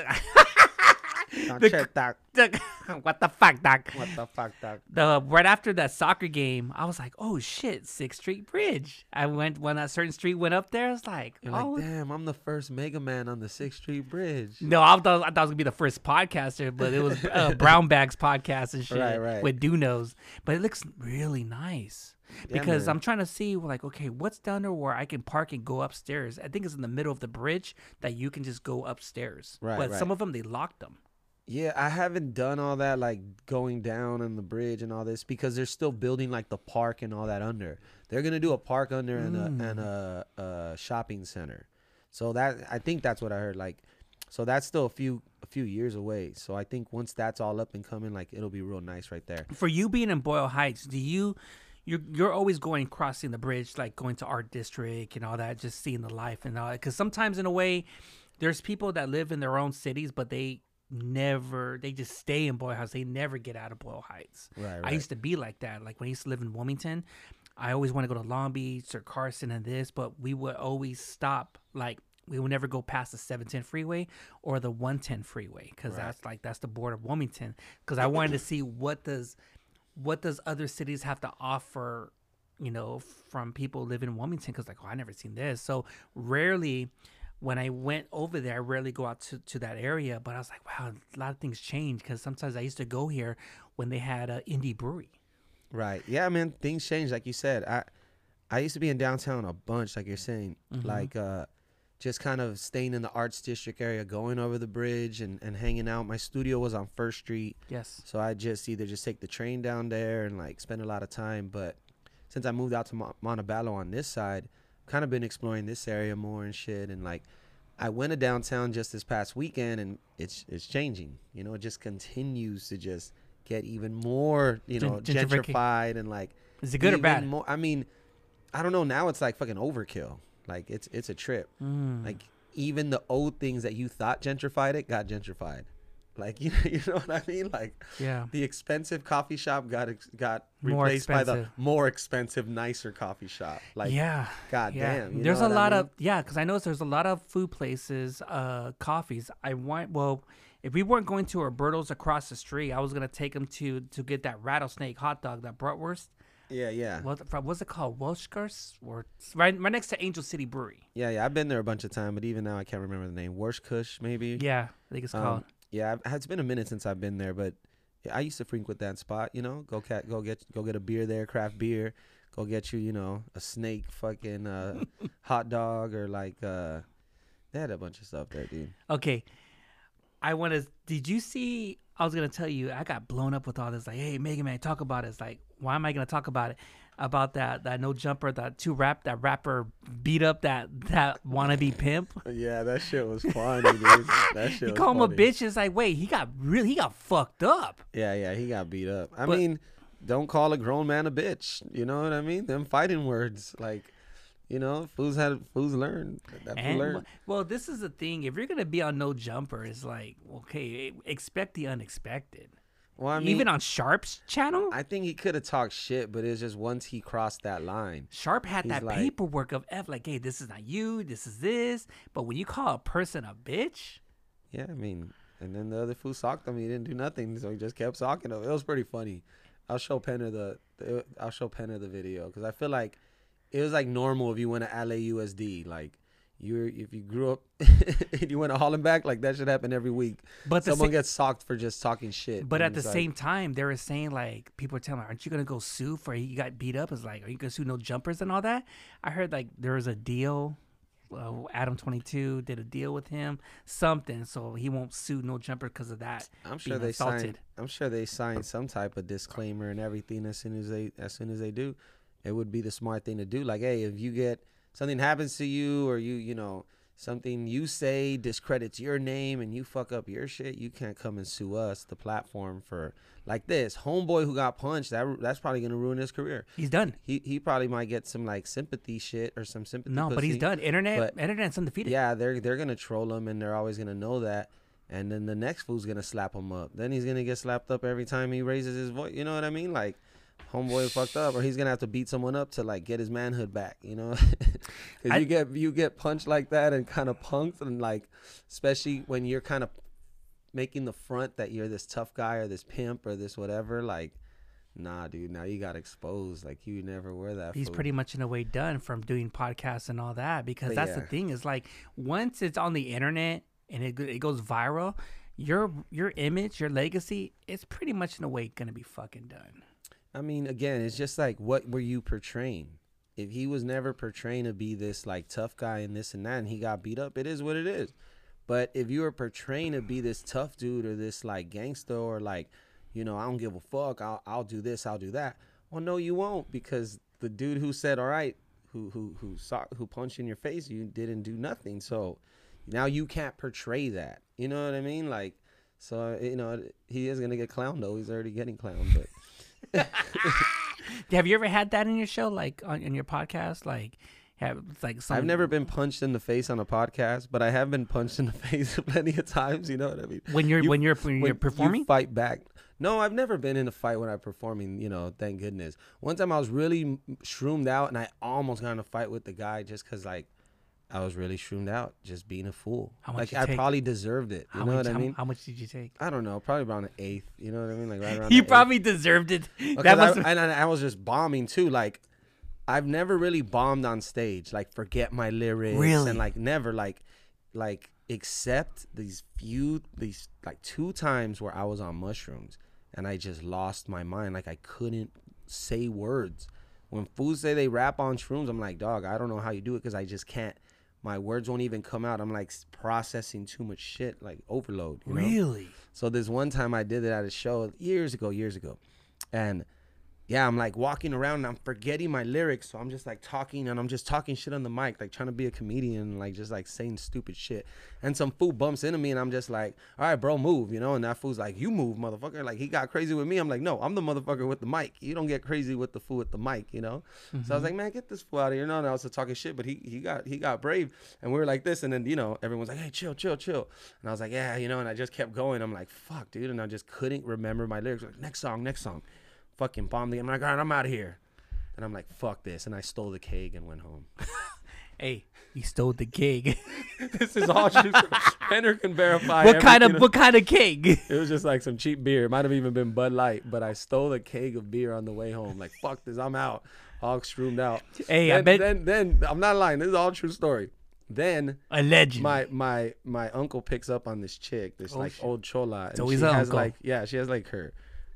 Speaker 2: What the fuck, Doc?
Speaker 1: What the fuck, Doc?
Speaker 2: Right after that soccer game, I was like, oh shit, 6th Street Bridge. I went when that certain street went up there. I was like,
Speaker 1: damn, I'm the first Mega Man on the 6th Street Bridge.
Speaker 2: No, I thought I was gonna be the first podcaster, but it was Brown Bags podcast and shit with Dunos. But it looks really nice. Because I'm trying to see, okay, what's down there where I can park and go upstairs? I think it's in the middle of the bridge that you can just go upstairs. But some of them, they locked them.
Speaker 1: Yeah, I haven't done all that, like going down on the bridge and all this, because they're still building like the park and all that under. They're gonna do a park under and a shopping center. So that, I think that's what I heard. Like, so that's still a few years away. So I think once that's all up and coming, like it'll be real nice right there.
Speaker 2: For you being in Boyle Heights, you're always going crossing the bridge, like going to Art District and all that, just seeing the life and all that. Because sometimes, in a way, there's people that live in their own cities, but they just stay in Boyle Heights. They never get out of Boyle Heights.
Speaker 1: Right.
Speaker 2: I used to be like that. Like when I used to live in Wilmington, I always want to go to Long Beach or Carson and this, but we would always stop. Like we would never go past the 710 freeway or the 110 freeway, because that's the border of Wilmington. Because I wanted to see what does other cities have to offer, from people living in Wilmington. Because I never seen this. So rarely, when I went over there, I rarely go out to that area. But I was like, wow, a lot of things changed. Because sometimes I used to go here when they had an indie brewery.
Speaker 1: Right. Yeah, man, things change. Like you said, I used to be in downtown a bunch, like you're saying, like just kind of staying in the Arts District area, going over the bridge and hanging out. My studio was on First Street.
Speaker 2: Yes.
Speaker 1: So I just either take the train down there and like spend a lot of time. But since I moved out to Montebello on this side, kind of been exploring this area more and shit. And like I went to downtown just this past weekend, and it's changing. It just continues to just get even more, gentrified and like.
Speaker 2: Is it good or bad?
Speaker 1: More, I mean, I don't know. Now it's like fucking overkill. Like it's a trip. Like even the old things that you thought gentrified it got gentrified. Like you know what I mean? Like the expensive coffee shop got replaced by the more expensive, nicer coffee shop. Like goddamn.
Speaker 2: There's a lot of because I noticed there's a lot of food places, coffees. If we weren't going to Roberto's across the street, I was gonna take them to get that rattlesnake hot dog, that bratwurst.
Speaker 1: Yeah.
Speaker 2: What's it called? Welshkurs? Or right next to Angel City Brewery.
Speaker 1: Yeah. I've been there a bunch of times, but even now I can't remember the name. Welshkurs, maybe.
Speaker 2: Yeah, I think it's called.
Speaker 1: Yeah, it's been a minute since I've been there, but yeah, I used to frequent that spot. Go get a beer there, craft beer. Go get you, a snake fucking hot dog, or like they had a bunch of stuff there, dude.
Speaker 2: Okay, did you see? I was gonna tell you, I got blown up with all this. Like, hey, Mega Man, talk about it. It's like, why am I gonna talk about it? About that no jumper, that rapper beat up that wannabe pimp.
Speaker 1: Yeah, that shit was funny, dude. That shit.
Speaker 2: You call him a bitch. It's like, wait, he got fucked up.
Speaker 1: Yeah, he got beat up. I mean, don't call a grown man a bitch. You know what I mean? Them fighting words, like. Fools learned.
Speaker 2: Well, this is the thing. If you're gonna be on No Jumper, it's like, okay, expect the unexpected. Well, I mean, even on Sharp's channel,
Speaker 1: I think he could have talked shit, but it's just once he crossed that line.
Speaker 2: Sharp had that paperwork of like, hey, this is not you, this is this. But when you call a person a bitch,
Speaker 1: yeah, I mean, and then the other fool socked him. He didn't do nothing, so he just kept socking him. It was pretty funny. I'll show Penner the video, because I feel like. It was like normal if you went to LAUSD. Like if you grew up and you went to Hollenbeck, like that should happen every week. But someone gets socked for just talking shit.
Speaker 2: But at the same time, they were saying, like, people were telling me, aren't you gonna go sue for he got beat up? It's like, are you gonna sue No Jumpers and all that? I heard like there was a deal. Adam 22 did a deal with him, something, so he won't sue No Jumper because of that. I'm sure
Speaker 1: they signed some type of disclaimer and everything as soon as they do. It would be the smart thing to do. Like, hey, if you get something happens to you, or something you say discredits your name and you fuck up your shit, you can't come and sue us, the platform, for like this. Homeboy who got punched, that's probably gonna ruin his career.
Speaker 2: He's done.
Speaker 1: He probably might get some like sympathy shit or some sympathy.
Speaker 2: No, but he's done. Internet's undefeated.
Speaker 1: Yeah, they're gonna troll him, and they're always gonna know that. And then the next fool's gonna slap him up. Then he's gonna get slapped up every time he raises his voice. You know what I mean? Like. Homeboy fucked up, or he's gonna have to beat someone up to like get his manhood back, Because you get punched like that and kind of punked, and like, especially when you're kind of making the front that you're this tough guy or this pimp or this whatever, like, nah, dude, now you got exposed. Like, you never were that.
Speaker 2: He's pretty much in a way done from doing podcasts and all that, because that's the thing is, like, once it's on the internet and it goes viral, your image, your legacy, it's pretty much in a way gonna be fucking done.
Speaker 1: I mean, again, it's just like, what were you portraying? If he was never portraying to be this like tough guy and this and that, and he got beat up, it is what it is. But if you were portraying to be this tough dude or this like gangster or like, I don't give a fuck, I'll do this, I'll do that. Well, no, you won't, because the dude who said all right, who punched you in your face, you didn't do nothing. So now you can't portray that. You know what I mean? Like, so he is gonna get clowned though. He's already getting clowned. But
Speaker 2: have you ever had that in your show, like in your podcast, like?
Speaker 1: I've never been punched in the face on a podcast, but I have been punched in the face plenty of times. You know what I mean?
Speaker 2: When you're performing,
Speaker 1: you fight back. No, I've never been in a fight when I'm performing. Thank goodness. One time I was really shroomed out, and I almost got in a fight with the guy just because like I was really shroomed out, just being a fool.
Speaker 2: How much?
Speaker 1: Like I probably deserved it. You know what I mean?
Speaker 2: How much did you take?
Speaker 1: I don't know. Probably around an eighth. You know what I mean? Like right around.
Speaker 2: You probably deserved it.
Speaker 1: I was just bombing too. Like, I've never really bombed on stage, like forget my lyrics, and like never like except these like 2 times where I was on mushrooms and I just lost my mind, like I couldn't say words. When fools say they rap on shrooms, I'm like, dog, I don't know how you do it, because I just can't. My words won't even come out. I'm like processing too much shit, like overload. You know?
Speaker 2: Really?
Speaker 1: So this one time I did it at a show years ago, and yeah, I'm like walking around and I'm forgetting my lyrics. So I'm just like talking, and I'm just talking shit on the mic, like trying to be a comedian, like just like saying stupid shit. And some fool bumps into me and I'm just like, all right, bro, move, And that fool's like, you move, motherfucker. Like he got crazy with me. I'm like, no, I'm the motherfucker with the mic. You don't get crazy with the fool with the mic, So I was like, man, get this fool out of here. And I was talking shit, but he got brave. And we were like this. And then, everyone's like, hey, chill. And I was like, yeah, and I just kept going. I'm like, fuck, dude. And I just couldn't remember my lyrics. Like, next song. Fucking bombed again. I'm like, all right, I'm out of here. And I'm like, fuck this. And I stole the keg and went home.
Speaker 2: Hey, you stole the keg.
Speaker 1: This is all true. Henner can verify.
Speaker 2: What kind of keg?
Speaker 1: It was just like some cheap beer. It might have even been Bud Light, but I stole a keg of beer on the way home. Like, fuck this. I'm out. All shroomed out.
Speaker 2: Hey,
Speaker 1: Then I'm not lying. This is all true story. Then
Speaker 2: allegedly,
Speaker 1: my uncle picks up on this chick, this old chola.
Speaker 2: So he's uncle.
Speaker 1: She has like her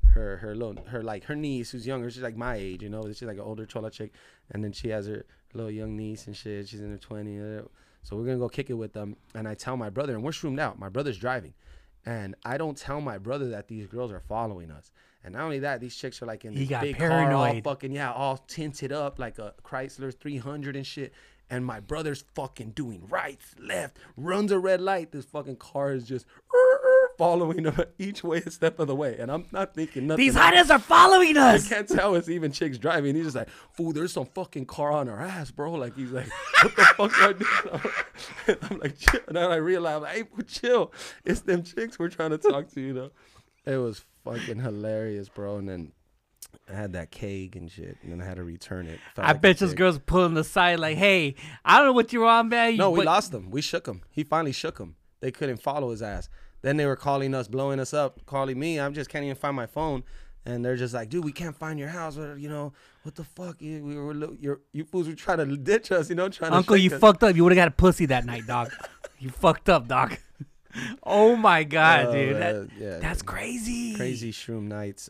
Speaker 1: niece who's younger. She's like my age, She's like an older chola chick, and then she has her little young niece and shit. She's in her 20s. So we're gonna go kick it with them. And I tell my brother, and we're shroomed out. My brother's driving, and I don't tell my brother that these girls are following us. And not only that, these chicks are like in this big
Speaker 2: paranoid.
Speaker 1: car, all tinted up like a Chrysler 300 and shit. And my brother's fucking doing right, left, runs a red light. This fucking car is just following him each way, a step of the way. And I'm not thinking nothing.
Speaker 2: These hunters are following us.
Speaker 1: I can't tell it's even chicks driving. He's just like, fool, there's some fucking car on our ass, bro. Like, he's like, what the fuck do I do? I'm like, chill. And then I realize, hey, chill. It's them chicks we're trying to talk to, It was fucking hilarious, bro. And then I had that keg and shit, and then I had to return it.
Speaker 2: I bet those girls pulling the side like, hey, I don't know what you're on, man.
Speaker 1: No, we lost him. We shook him. He finally shook him. They couldn't follow his ass. Then they were calling us, blowing us up, calling me. I just can't even find my phone. And they're just like, dude, we can't find your house. What the fuck? You fools were trying to ditch us, trying to
Speaker 2: Uncle, you
Speaker 1: us.
Speaker 2: fucked up. You would have got a pussy that night, dog. You fucked up, dog. Oh, my God, dude. That's crazy.
Speaker 1: Crazy shroom nights.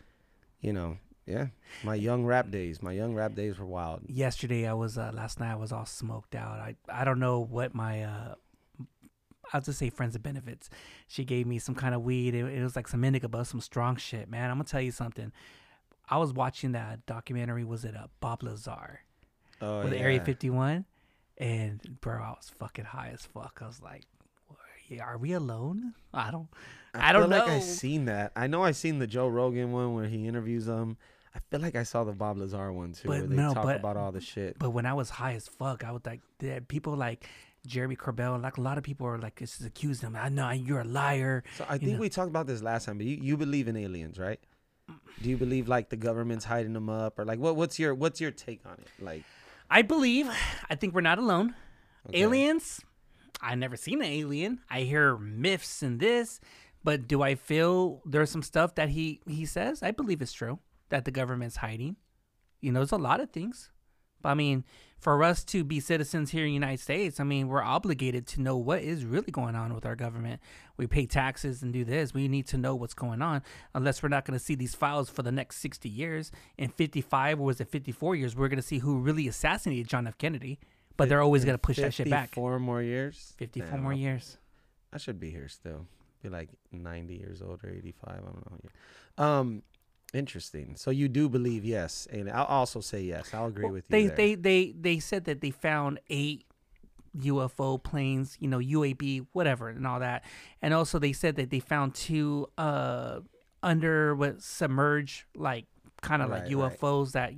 Speaker 1: Yeah. My young rap days were wild.
Speaker 2: Yesterday, last night I was all smoked out. I don't know what my, I'll just say friends of benefits. She gave me some kind of weed. It was like some indica, but some strong shit, man. I'm going to tell you something. I was watching that documentary. Was it Bob Lazar?
Speaker 1: Oh,
Speaker 2: with Area 51? And, bro, I was fucking high as fuck. I was like, are we alone? I don't know.
Speaker 1: Like I seen that. I know I seen the Joe Rogan one where he interviews them. I feel like I saw the Bob Lazar one too, where they talk about all the shit.
Speaker 2: But when I was high as fuck, I was like, people like Jeremy Corbell, like a lot of people are like, this is accusing him. I know you're a liar.
Speaker 1: So I think we talked about this last time, but you believe in aliens, right? Do you believe like the government's hiding them up, or like what's your take on it? Like,
Speaker 2: I think we're not alone. Okay. Aliens. I never seen an alien. I hear myths and this, but do I feel there's some stuff that he says? I believe it's true that the government's hiding. There's a lot of things. But I mean, for us to be citizens here in the United States, I mean, we're obligated to know what is really going on with our government. We pay taxes and do this. We need to know what's going on, unless we're not going to see these files for the next 60 years. In 55, or was it 54 years, we're going to see who really assassinated John F. Kennedy. But they're always going to push that shit back.
Speaker 1: 54 more years?
Speaker 2: 54 more years.
Speaker 1: I should be here still. Be like 90 years old or 85. I don't know. Interesting. So you do believe yes, and I'll also say yes. I'll agree with you there.
Speaker 2: They said that they found 8 UFO planes, UAB, whatever, and all that. And also they said that they found 2 submerged, like kind of like UFOs that,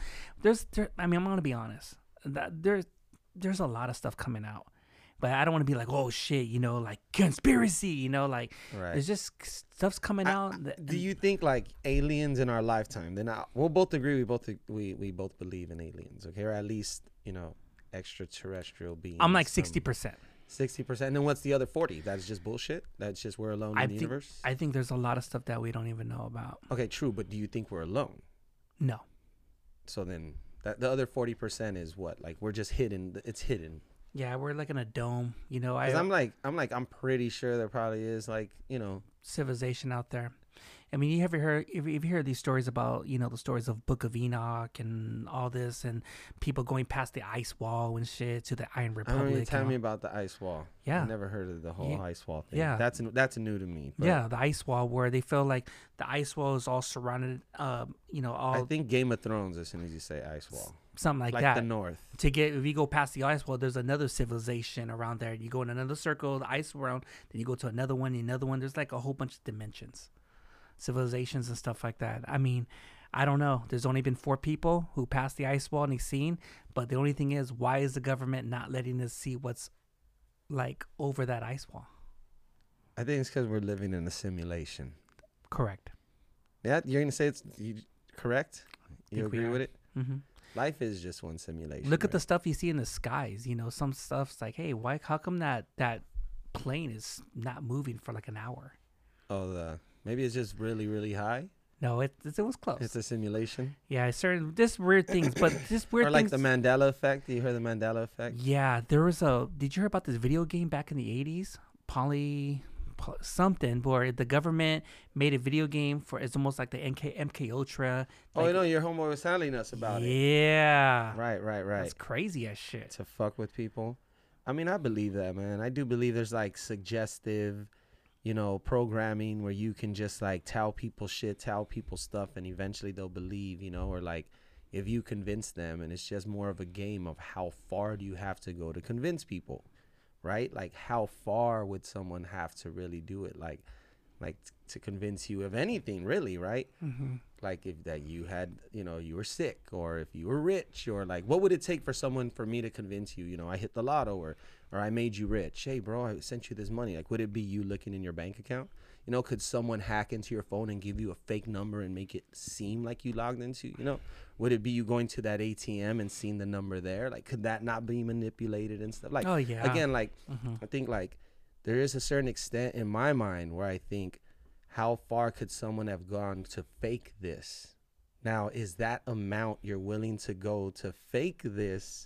Speaker 2: I mean, I'm going to be honest. There's a lot of stuff coming out. But I don't want to be like, oh shit, like conspiracy, there's just stuff's coming out.
Speaker 1: Do you think like aliens in our lifetime? Then we'll both agree. We both believe in aliens, okay, or at least extraterrestrial beings.
Speaker 2: I'm like 60%.
Speaker 1: 60%. And then what's the other 40? That's just bullshit. That's just we're alone in the universe.
Speaker 2: I think there's a lot of stuff that we don't even know about.
Speaker 1: Okay, true. But do you think we're alone?
Speaker 2: No.
Speaker 1: So then the other 40% is what? Like we're just hidden. It's hidden.
Speaker 2: Yeah, we're like in a dome,
Speaker 1: Because I'm pretty sure there probably is
Speaker 2: civilization out there. I mean, you ever heard these stories about, the stories of Book of Enoch and all this, and people going past the ice wall and shit to the Iron Republic.
Speaker 1: I don't even tell me about the ice wall.
Speaker 2: Yeah,
Speaker 1: I never heard of the whole ice wall thing.
Speaker 2: Yeah,
Speaker 1: that's new to me. But
Speaker 2: yeah, the ice wall, where they feel like the ice wall is all surrounded. All.
Speaker 1: I think Game of Thrones. As soon as you say ice wall,
Speaker 2: something like that.
Speaker 1: The North.
Speaker 2: If you go past the ice wall, there's another civilization around there. You go in another circle, the ice around, then you go to another one. There's like a whole bunch of dimensions. Civilizations and stuff like that. I mean, I don't know. There's only been 4 people who passed the ice wall and they've seen. But the only thing is, why is the government not letting us see what's like over that ice wall?
Speaker 1: I think it's because we're living in a simulation.
Speaker 2: Correct.
Speaker 1: Yeah, you're gonna say it's correct. You agree with it?
Speaker 2: Mm-hmm.
Speaker 1: Life is just one simulation.
Speaker 2: Look at the stuff you see in the skies. Some stuff's like, hey, how come that plane is not moving for like an hour?
Speaker 1: Oh, maybe it's just really, really high.
Speaker 2: No, it was close.
Speaker 1: It's a simulation.
Speaker 2: Yeah, certain just weird things, but just weird
Speaker 1: or like
Speaker 2: things.
Speaker 1: The Mandela effect. You heard the Mandela effect?
Speaker 2: Yeah, there was did you hear about this video game back in the 80s? Something where the government made a video game for, it's almost like the MK Ultra.
Speaker 1: Oh, your homeboy was telling us about it.
Speaker 2: Yeah.
Speaker 1: Right.
Speaker 2: That's crazy as shit.
Speaker 1: To fuck with people. I mean, I believe that, man. I do believe there's like suggestive, programming where you can just like tell people shit, tell people stuff, and eventually they'll believe, or like if you convince them, and it's just more of a game of how far do you have to go to convince people, right? Like how far would someone have to really do it? Like to convince you of anything, really, right?
Speaker 2: Mm-hmm.
Speaker 1: Like if that you had, you were sick, or if you were rich, or like what would it take for me to convince you, I hit the lotto, or I made you rich. Hey, bro, I sent you this money. Like, would it be you looking in your bank account? Could someone hack into your phone and give you a fake number and make it seem like you logged into, would it be you going to that ATM and seeing the number there? Like, could that not be manipulated and stuff? Like,
Speaker 2: oh, yeah.
Speaker 1: Again, like, I think like there is a certain extent in my mind where I think, how far could someone have gone to fake this? Now, is that amount you're willing to go to fake this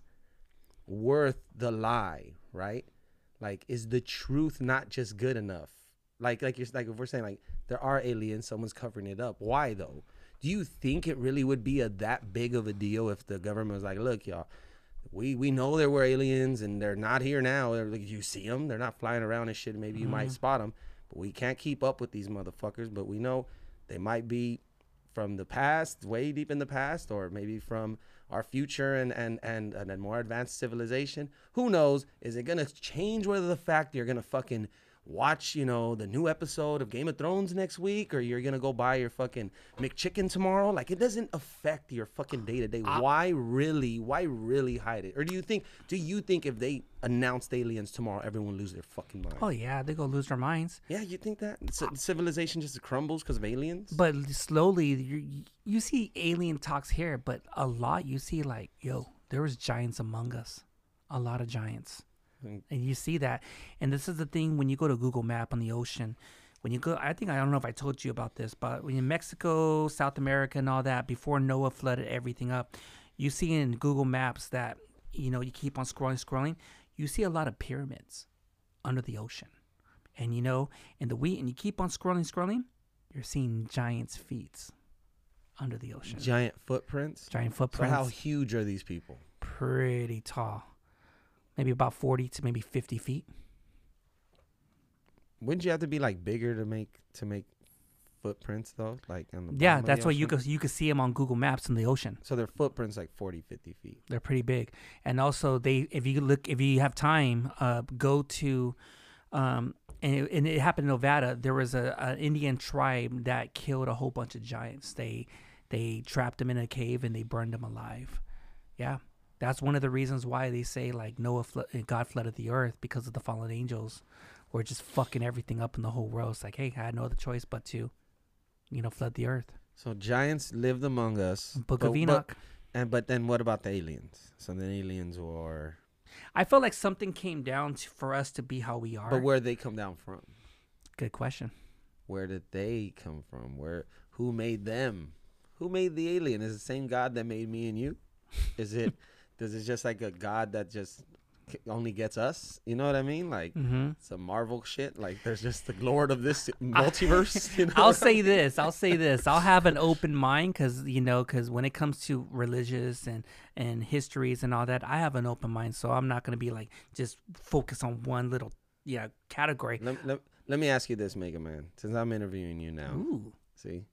Speaker 1: worth the lie, right? Like, is the truth not just good enough? Like if we're saying like there are aliens, someone's covering it up. Why though? Do you think it really would be that big of a deal if the government was like, look, y'all, we know there were aliens and they're not here now. Like, you see them, they're not flying around and shit. Maybe you might spot them, but we can't keep up with these motherfuckers. But we know they might be from the past, way deep in the past, or maybe from our future and a more advanced civilization. Who knows? Is it gonna change whether the fact you're gonna fucking watch, the new episode of Game of Thrones next week, or you're gonna go buy your fucking McChicken tomorrow? Like, it doesn't affect your fucking day to day. Why really hide it? Or do you think if they announced aliens tomorrow, everyone lose their fucking mind?
Speaker 2: Oh yeah, they go lose their minds.
Speaker 1: Yeah, you think that civilization just crumbles because of aliens?
Speaker 2: But slowly, you see alien talks here, but a lot you see like, yo, there was giants among us, a lot of giants. And you see that. And this is the thing when you go to Google Map on the ocean, when you go, I don't know if I told you about this, but when in Mexico, South America and all that, before Noah flooded everything up, you see in Google Maps that, you keep on scrolling, you see a lot of pyramids under the ocean. And, and you keep on scrolling, you're seeing giants' feet under the ocean.
Speaker 1: Giant footprints?
Speaker 2: So
Speaker 1: how huge are these people?
Speaker 2: Pretty tall. Maybe about 40 to maybe 50 feet.
Speaker 1: Wouldn't you have to be like bigger to make footprints though? Like on the
Speaker 2: Yeah,
Speaker 1: bottom of
Speaker 2: that's
Speaker 1: the
Speaker 2: why you
Speaker 1: ocean?
Speaker 2: could see them on Google Maps in the ocean.
Speaker 1: So their footprints like 40, 50 feet.
Speaker 2: They're pretty big, and also if you have time, go to, and it happened in Nevada. There was an Indian tribe that killed a whole bunch of giants. They trapped them in a cave and they burned them alive. Yeah, that's one of the reasons why they say like God flooded the earth, because of the fallen angels were just fucking everything up in the whole world. It's like, hey, I had no other choice but to, flood the earth.
Speaker 1: So giants lived among us.
Speaker 2: Book of Enoch.
Speaker 1: But then what about the aliens? So then aliens were.
Speaker 2: I feel like something came down for us to be how we are.
Speaker 1: But where they come down from?
Speaker 2: Good question.
Speaker 1: Where did they come from? Who made them? Who made the alien? Is it the same God that made me and you? Does it just like a God that just only gets us? You know what I mean? Like it's a Marvel shit. Like there's just the Lord of this multiverse. You know
Speaker 2: I'll say this. I'll have an open mind because when it comes to religious and histories and all that, I have an open mind. So I'm not gonna be like just focus on one little category.
Speaker 1: Let me ask you this, Mega Man, since I'm interviewing you now.
Speaker 2: Ooh.
Speaker 1: See?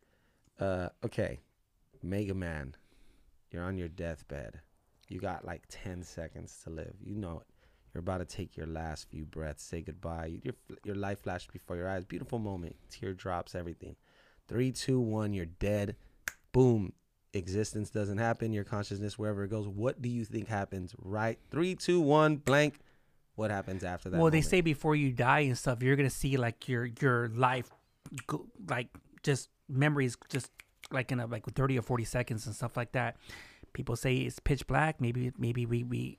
Speaker 1: Okay, Mega Man, you're on your deathbed. You got like 10 seconds to live. You know it. You're about to take your last few breaths, say goodbye. Your life flashed before your eyes. Beautiful moment. Teardrops, everything. 3, 2, 1, you're dead. Boom. Existence doesn't happen. Your consciousness, wherever it goes. What do you think happens? Right? 3, 2, 1, blank. What happens after that?
Speaker 2: Well,
Speaker 1: moment?
Speaker 2: they say before you die and stuff, you're gonna see like your life, like just memories, just like in like 30 or 40 seconds and stuff like that. People say it's pitch black. Maybe we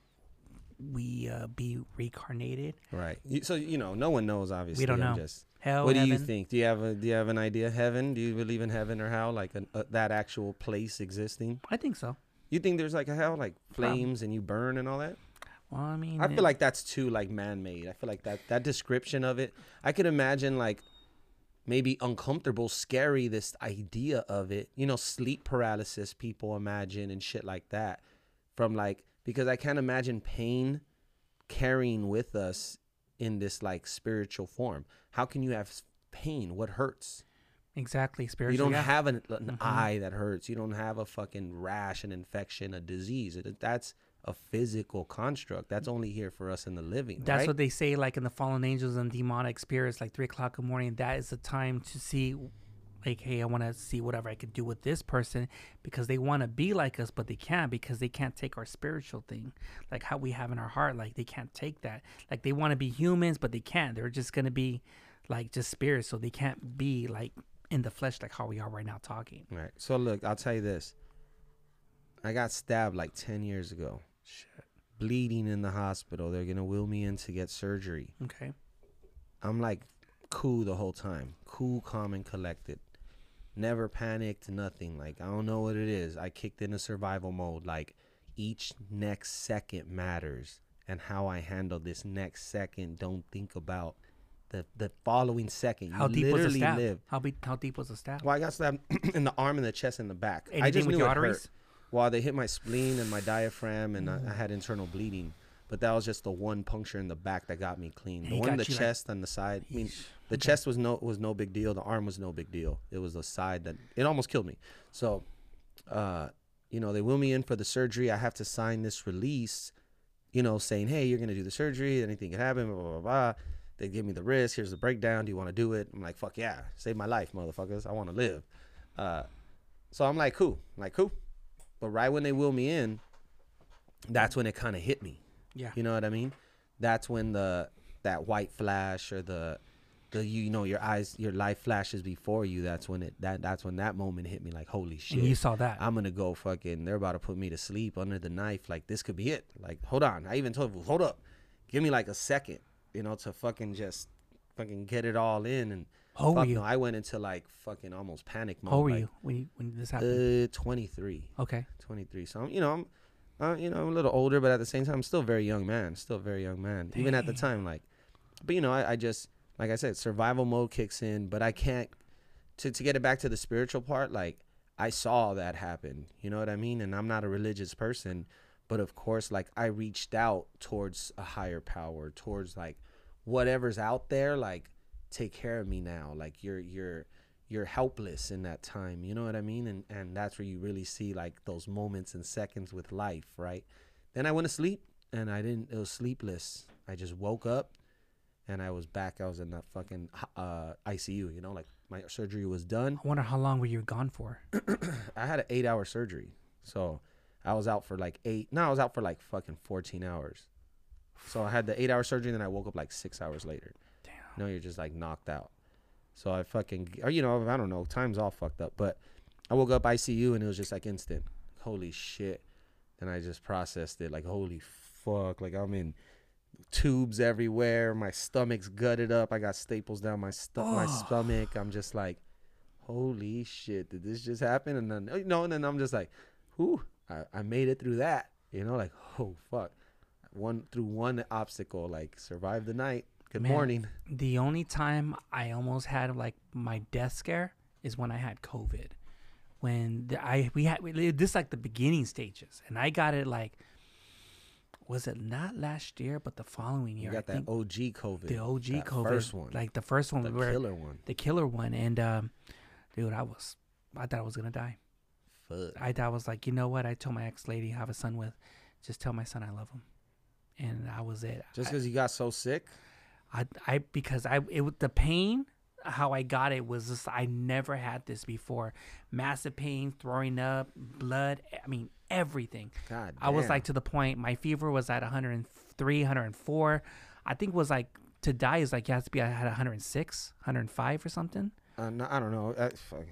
Speaker 2: be reincarnated.
Speaker 1: Right. So no one knows. Obviously,
Speaker 2: We don't know. Hell.
Speaker 1: What
Speaker 2: heaven.
Speaker 1: do you think? Do you have an idea? Heaven? Do you believe in heaven or hell? Like that actual place existing?
Speaker 2: I think so.
Speaker 1: You think there's like a hell, like flames and you burn and all that?
Speaker 2: Well, I mean,
Speaker 1: I feel like that's too like man-made. I feel like that description of it. I could imagine like maybe uncomfortable, scary, this idea of it. Sleep paralysis people imagine and shit like that. Because I can't imagine pain carrying with us in this like spiritual form. How can you have pain? What hurts?
Speaker 2: Exactly. Spiritual.
Speaker 1: You don't have an eye that hurts. You don't have a fucking rash, an infection, a disease. That's a physical construct. That's only here for us in the living.
Speaker 2: That's
Speaker 1: right?
Speaker 2: what they say, like in the fallen angels and demonic spirits, like 3:00 in the morning. That is the time to see, like, hey, I want to see whatever I could do with this person, because they want to be like us, but they can't, because they can't take our spiritual thing, like how we have in our heart. Like they can't take that. Like they want to be humans, but they can't. They're just gonna be like just spirits, so they can't be like in the flesh like how we are right now talking.
Speaker 1: Right. So look, I'll tell you this. I got stabbed like 10 years ago.
Speaker 2: Shit.
Speaker 1: Bleeding in the hospital. They're gonna wheel me in to get surgery.
Speaker 2: Okay.
Speaker 1: I'm like cool the whole time. Cool, calm, and collected. Never panicked, nothing. Like, I don't know what it is. I kicked into survival mode. Like, each next second matters. And how I handle this next second, don't think about the following second.
Speaker 2: How
Speaker 1: You
Speaker 2: deep was the
Speaker 1: literally
Speaker 2: stab?
Speaker 1: live.
Speaker 2: How deep was the stab?
Speaker 1: Well, I got stabbed in the arm, and the chest, and the back. I
Speaker 2: Anything
Speaker 1: just
Speaker 2: with
Speaker 1: knew
Speaker 2: your
Speaker 1: it
Speaker 2: arteries?
Speaker 1: hurt. Well, they hit my spleen and my diaphragm, and I had internal bleeding. But that was just the one puncture in the back that got me clean. The one in the chest and the side. I mean, the chest was no big deal. The arm was no big deal. It was the side that it almost killed me. So, they wheel me in for the surgery. I have to sign this release, saying, hey, you're gonna do the surgery. Anything can happen. Blah blah blah. Blah. They give me the risk. Here's the breakdown. Do you want to do it? I'm like, fuck yeah, save my life, motherfuckers. I want to live. So I'm like, cool. But right when they wheel me in, that's when it kind of hit me.
Speaker 2: Yeah.
Speaker 1: You know what I mean? That's when that white flash or the your eyes, your life flashes before you. That's when that's when that moment hit me. Like, holy shit!
Speaker 2: And you saw that.
Speaker 1: I'm gonna go fucking. They're about to put me to sleep under the knife. Like, this could be it. Like, hold on. I even told him, hold up, give me like a second, to fucking just fucking get it all in. And
Speaker 2: how old were you?
Speaker 1: No, I went into like fucking almost panic mode.
Speaker 2: How old were you when this happened?
Speaker 1: 23.
Speaker 2: Okay.
Speaker 1: 23. So I'm I'm a little older, but at the same time, I'm still a very young man.
Speaker 2: Dang.
Speaker 1: Even at the time, like, but I just, like I said, survival mode kicks in, but I can't, to get it back to the spiritual part, like, I saw that happen, you know what I mean? And I'm not a religious person, but of course, like, I reached out towards a higher power, towards like whatever's out there, like, take care of me now. Like you're helpless in that time. You know what I mean? And that's where you really see like those moments and seconds with life, right? Then I went to sleep and it was sleepless. I just woke up and I was back. I was in that fucking ICU, you know, like my surgery was done.
Speaker 2: I wonder how long were you gone for?
Speaker 1: I had an 8-hour surgery. So I was out for like I was out for like fucking 14 hours. So I had the 8-hour surgery and then I woke up like 6 hours later.
Speaker 2: Damn.
Speaker 1: You know, you're just like knocked out. So I fucking, or, you know, I don't know, time's all fucked up. But I woke up ICU and it was just like instant. Holy shit. And I just processed it like, holy fuck. Like I'm in tubes everywhere. My stomach's gutted up. I got staples down my stomach. I'm just like, holy shit. Did this just happen? And then, you know, and then I'm just like, whew, I made it through that. You know, like, oh fuck. Through one obstacle, like survived the night. Good morning.
Speaker 2: The only time I almost had like my death scare is when I had COVID. When this like the beginning stages, and I got it like, was it not last year, but the following year?
Speaker 1: You got that OG COVID.
Speaker 2: The OG
Speaker 1: that
Speaker 2: COVID,
Speaker 1: first one,
Speaker 2: like the first one,
Speaker 1: the killer one.
Speaker 2: The killer one, and dude, I thought I was gonna die.
Speaker 1: Fuck.
Speaker 2: I was like, you know what? I told my ex lady I have a son with, just tell my son I love him, and that was it.
Speaker 1: Just because you got so sick.
Speaker 2: Because the pain, how I got it was just, I never had this before. Massive pain, throwing up, blood. I mean, everything.
Speaker 1: God damn.
Speaker 2: I was like to the point, my fever was at 103, 104. I think it was like, to die is like, you have to be at 106, 105 or something.
Speaker 1: No, I don't know.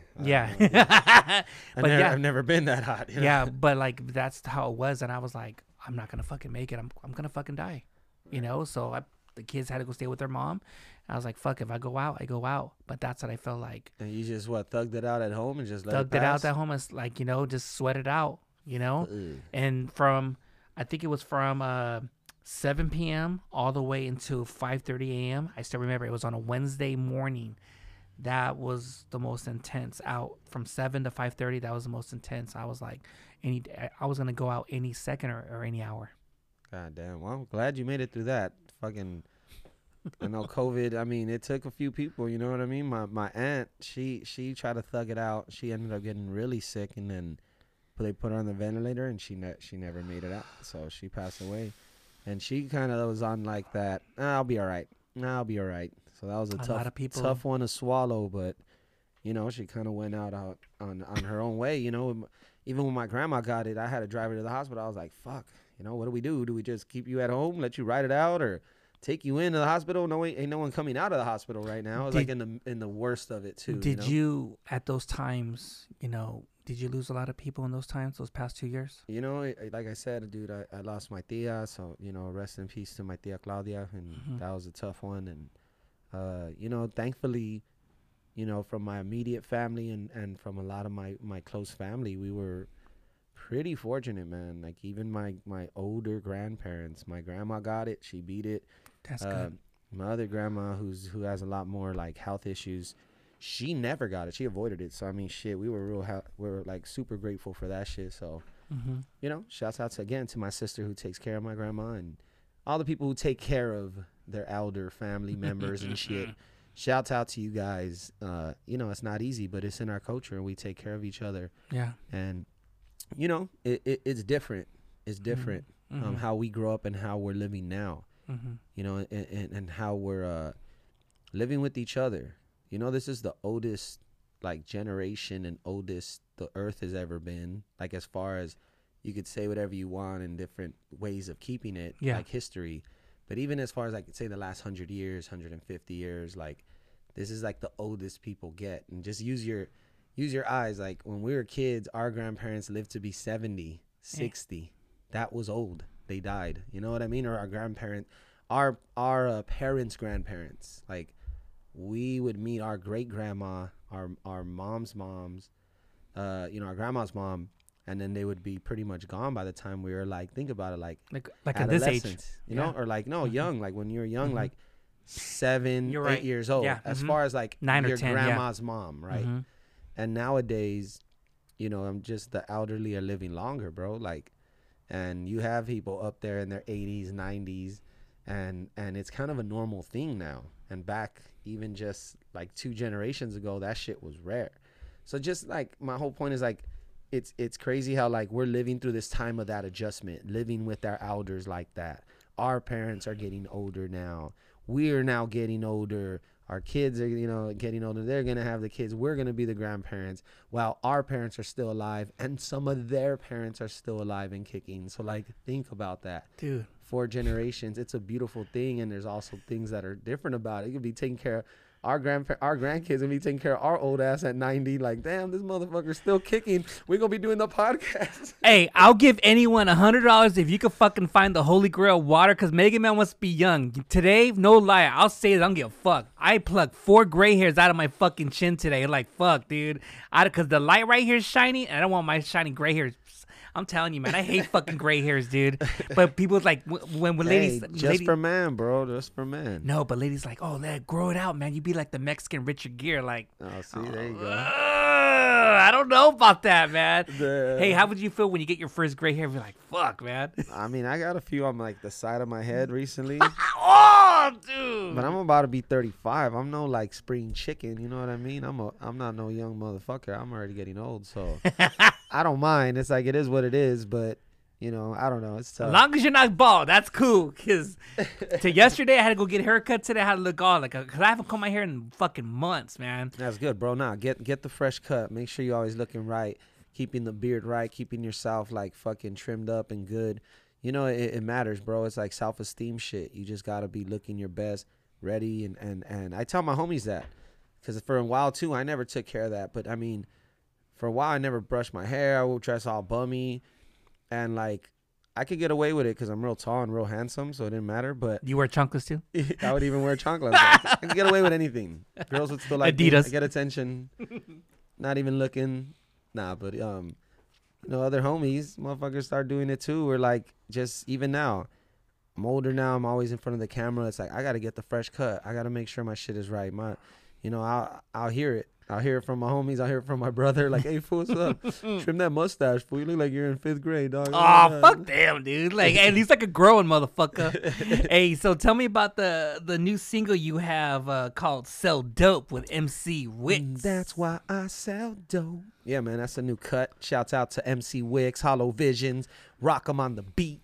Speaker 2: Yeah.
Speaker 1: I've never been that hot. You know?
Speaker 2: Yeah, but like, that's how it was. And I was like, I'm not going to fucking make it. I'm going to fucking die. You know? So the kids had to go stay with their mom. I was like, fuck, if I go out, I go out. But that's what I felt like.
Speaker 1: And you just, thugged it out at home and just let
Speaker 2: thugged
Speaker 1: it
Speaker 2: it out
Speaker 1: pass?
Speaker 2: at home. It's like, you know, just sweat it out, you know?
Speaker 1: Ugh.
Speaker 2: And I think it was from 7 p.m. all the way until 5:30 a.m. I still remember it was on a Wednesday morning. That was the most intense. Out from 7 to 5:30, that was the most intense. I was like, I was going to go out any second or any hour.
Speaker 1: God damn. Well, I'm glad you made it through that. Fucking, I know COVID, I mean, it took a few people, you know what I mean? My aunt, she tried to thug it out. She ended up getting really sick, and then they put her on the ventilator, and she never made it out. So she passed away. And she kind of was on like that, I'll be all right. I'll be all right. So that was a
Speaker 2: lot of people,
Speaker 1: tough one to swallow, but, you know, she kind of went out on her own way, you know. Even when my grandma got it, I had to drive her to the hospital. I was like, fuck. You know, what do we do? Do we just keep you at home, let you ride it out, or take you into the hospital? No, ain't no one coming out of the hospital right now. It's like in the worst of it too.
Speaker 2: Did you at those times, you know, did you lose a lot of people in those times, those past 2 years?
Speaker 1: You know, like I said, dude, I lost my tia, so, you know, rest in peace to my tia Claudia, and that was a tough one. And you know, thankfully, you know, from my immediate family and from a lot of my close family, we were pretty fortunate, man. Like even my older grandparents, my grandma got it, she beat it.
Speaker 2: That's good.
Speaker 1: My other grandma, who has a lot more like health issues, she never got it. She avoided it. So I mean, shit, we were like super grateful for that shit. So you know, shouts out again to my sister who takes care of my grandma and all the people who take care of their elder family members and shit. Shouts out to you guys. You know, it's not easy, but it's in our culture, and we take care of each other.
Speaker 2: Yeah.
Speaker 1: And you know, it's different. It's different how we grow up and how we're living now. You know, and how we're living with each other. You know, this is the oldest like generation and oldest the earth has ever been. Like as far as you could say whatever you want in different ways of keeping it, like history. But even as far as I could say the last 100 years, 150 years, like this is like the oldest people get. And just use your eyes. Like when we were kids, our grandparents lived to be 70, 60. That was old. They died. You know what I mean? Or our grandparents, our parents' grandparents. Like we would meet our great grandma, our mom's moms, you know, our grandma's mom, and then they would be pretty much gone by the time we were like, think about it, like
Speaker 2: at this age,
Speaker 1: you know, or like young, like when you're young, like 7, 8 years old. As far as like
Speaker 2: 9
Speaker 1: your
Speaker 2: or 10,
Speaker 1: grandma's mom, right? And nowadays, you know, I'm just the elderly are living longer, bro. Like, and you have people up there in their 80s, 90s, and it's kind of a normal thing now. And back even just like 2 generations ago, that shit was rare. So just like my whole point is like, it's crazy how like we're living through this time of that adjustment, living with our elders like that. Our parents are getting older now. We're now getting older. Our kids are, you know, getting older. They're going to have the kids. We're going to be the grandparents while our parents are still alive, and some of their parents are still alive and kicking. So like, think about that.
Speaker 2: Dude.
Speaker 1: 4 generations. It's a beautiful thing. And there's also things that are different about it. You could be taking care of our grandkids, and be taking care of our old ass at 90. Like, damn, this motherfucker's still kicking. We're going to be doing the podcast.
Speaker 2: Hey, I'll give anyone $100 if you could fucking find the Holy Grail water, because Mega Man wants to be young. Today, no lie, I'll say that I don't give a fuck. I plucked 4 gray hairs out of my fucking chin today. Like, fuck, dude. Because the light right here is shiny, and I don't want my shiny gray hairs. I'm telling you, man, I hate fucking gray hairs, dude. But people like when ladies,
Speaker 1: just for man, bro, just for man.
Speaker 2: No, but ladies like, oh, let grow it out, man. You be like the Mexican Richard Gere, like.
Speaker 1: Oh, see, there you go.
Speaker 2: I don't know about that, man. Hey, how would you feel when you get your first gray hair? You're like, fuck, man.
Speaker 1: I mean, I got a few on like the side of my head recently.
Speaker 2: Oh, dude.
Speaker 1: But I'm about to be 35. I'm no like spring chicken, you know what I mean? I'm not no young motherfucker. I'm already getting old, so I don't mind. It's like it is what it is, but you know, I don't know. It's tough.
Speaker 2: As long as you're not bald, that's cool. Cause to yesterday, I had to go get a haircut. Today, I had to look all like, cause I haven't cut my hair in fucking months, man.
Speaker 1: That's good, bro. Nah, get the fresh cut. Make sure you're always looking right, keeping the beard right, keeping yourself like fucking trimmed up and good. You know, it matters, bro. It's like self-esteem shit. You just gotta be looking your best, ready, and I tell my homies that, cause for a while too, I never took care of that. But I mean, for a while, I never brushed my hair. I would dress all bummy. And, like, I could get away with it because I'm real tall and real handsome, so it didn't matter. But
Speaker 2: you wear chanclas, too?
Speaker 1: I would even wear chanclas. I could get away with anything. Girls would still like
Speaker 2: Adidas.
Speaker 1: Me. I get attention. Not even looking. Nah, but, you know, other homies, motherfuckers start doing it, too. Or, like, just even now. I'm older now. I'm always in front of the camera. It's like, I got to get the fresh cut. I got to make sure my shit is right. You know, I'll hear it. I'll hear it from my homies. I'll hear it from my brother. Like, hey, fool, what's up? Trim that mustache, fool. You look like you're in 5th grade, dog.
Speaker 2: Oh, fuck damn, dude. Like, at least like a growing motherfucker. Hey, so tell me about the new single you have called Sell Dope with MC Wicks.
Speaker 1: That's why I sell dope. Yeah, man, that's a new cut. Shouts out to MC Wicks, Hollow Visions, Rock 'em on the beat.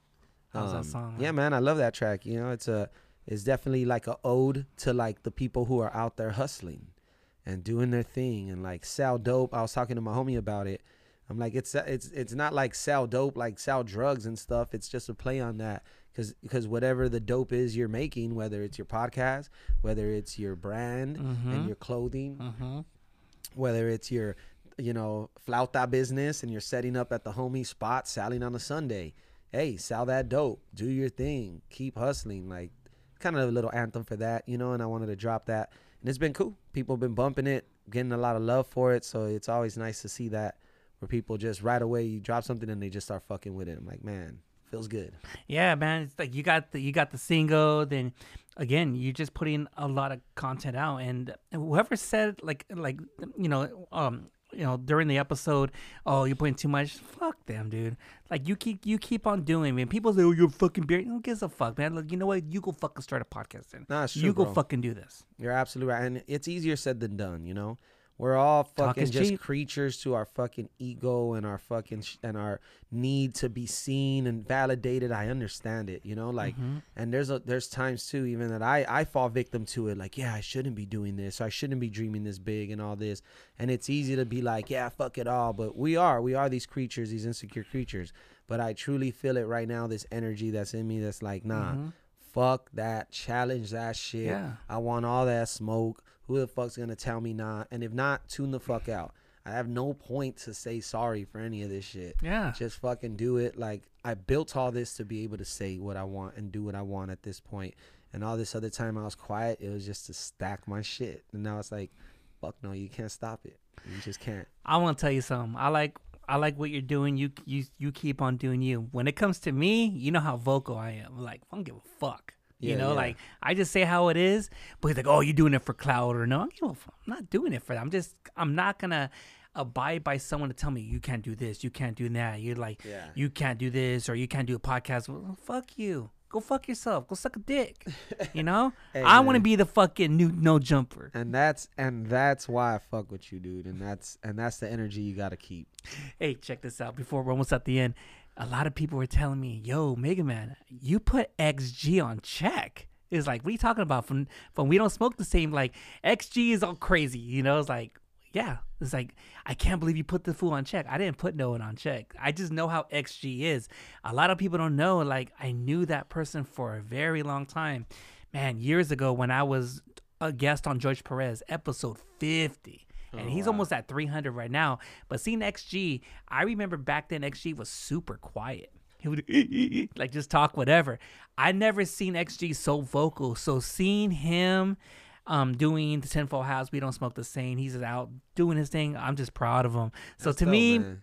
Speaker 2: How's that song?
Speaker 1: Yeah, man, I love that track. You know, it's definitely like a ode to like the people who are out there hustling and doing their thing and like sell dope. I was talking to my homie about it. I'm like, it's not like sell dope, like sell drugs and stuff. It's just a play on that because whatever the dope is you're making, whether it's your podcast, whether it's your brand and your clothing, whether it's your, you know, flauta business and you're setting up at the homie spot, selling on a Sunday. Hey, sell that dope. Do your thing. Keep hustling. Like, kind of a little anthem for that, you know, and I wanted to drop that. And it's been cool. People have been bumping it, getting a lot of love for it. So it's always nice to see that where people just right away, you drop something and they just start fucking with it. I'm like, man, feels good.
Speaker 2: Yeah, man. It's like you got the single, then again, you're just putting a lot of content out. And whoever said like during the episode, oh, you're putting too much. Fuck them, dude. Like you keep on doing, man. People say, oh, you're fucking beard. Who gives a fuck, man? Look, you know what? You go fucking start a podcast then.
Speaker 1: Nah, it's true,
Speaker 2: you go
Speaker 1: bro.
Speaker 2: fucking do this.
Speaker 1: You're absolutely right. And it's easier said than done, you know? We're all fucking just
Speaker 2: cheap.
Speaker 1: creatures to our fucking ego and our fucking and our need to be seen and validated. I understand it, you know, like, and there's times too, even that I fall victim to it. Like, yeah, I shouldn't be doing this. Or I shouldn't be dreaming this big and all this. And it's easy to be like, yeah, fuck it all. But we are these creatures, these insecure creatures. But I truly feel it right now. This energy that's in me that's like, nah, fuck that. Challenge that shit.
Speaker 2: Yeah.
Speaker 1: I want all that smoke. Who the fuck's gonna tell me not? And if not, tune the fuck out. I have no point to say sorry for any of this shit.
Speaker 2: Yeah.
Speaker 1: Just fucking do it. Like, I built all this to be able to say what I want and do what I want at this point. And all this other time I was quiet, it was just to stack my shit. And now it's like, fuck no, you can't stop it. You just can't.
Speaker 2: I want to tell you something. I like what you're doing. You keep on doing you. When it comes to me, you know how vocal I am. Like, I don't give a fuck. You know, like, I just say how it is. But he's like, oh, you're doing it for clout or no? I'm not doing it for that. I'm not going to abide by someone to tell me you can't do this, you can't do that. You're like, you can't do this or you can't do a podcast. Well, fuck you. go fuck yourself. Go suck a dick. You know?
Speaker 1: Hey,
Speaker 2: I want to
Speaker 1: man.
Speaker 2: be the fucking new no jumper.
Speaker 1: And that's why I fuck with you, dude. And that's the energy you gotta keep.
Speaker 2: Hey, check this out. Before we're almost at the end, a lot of people were telling me, "Yo, Mega Man, you put XG on check." It's like, what are you talking about? From we don't smoke the same. Like XG is all crazy, you know? It's like, yeah. It's like, I can't believe you put the fool on check. I didn't put no one on check. I just know how XG is. A lot of people don't know. Like, I knew that person for a very long time. Man, years ago when I was a guest on George Perez, episode 50. And he's almost at 300 right now. But seeing XG, I remember back then XG was super quiet. He would like just talk whatever. I never seen XG so vocal. So seeing him doing the Tenfold House, We Don't Smoke the Same, he's out doing his thing. I'm just proud of him. So
Speaker 1: That's
Speaker 2: to
Speaker 1: dope,
Speaker 2: me,
Speaker 1: man.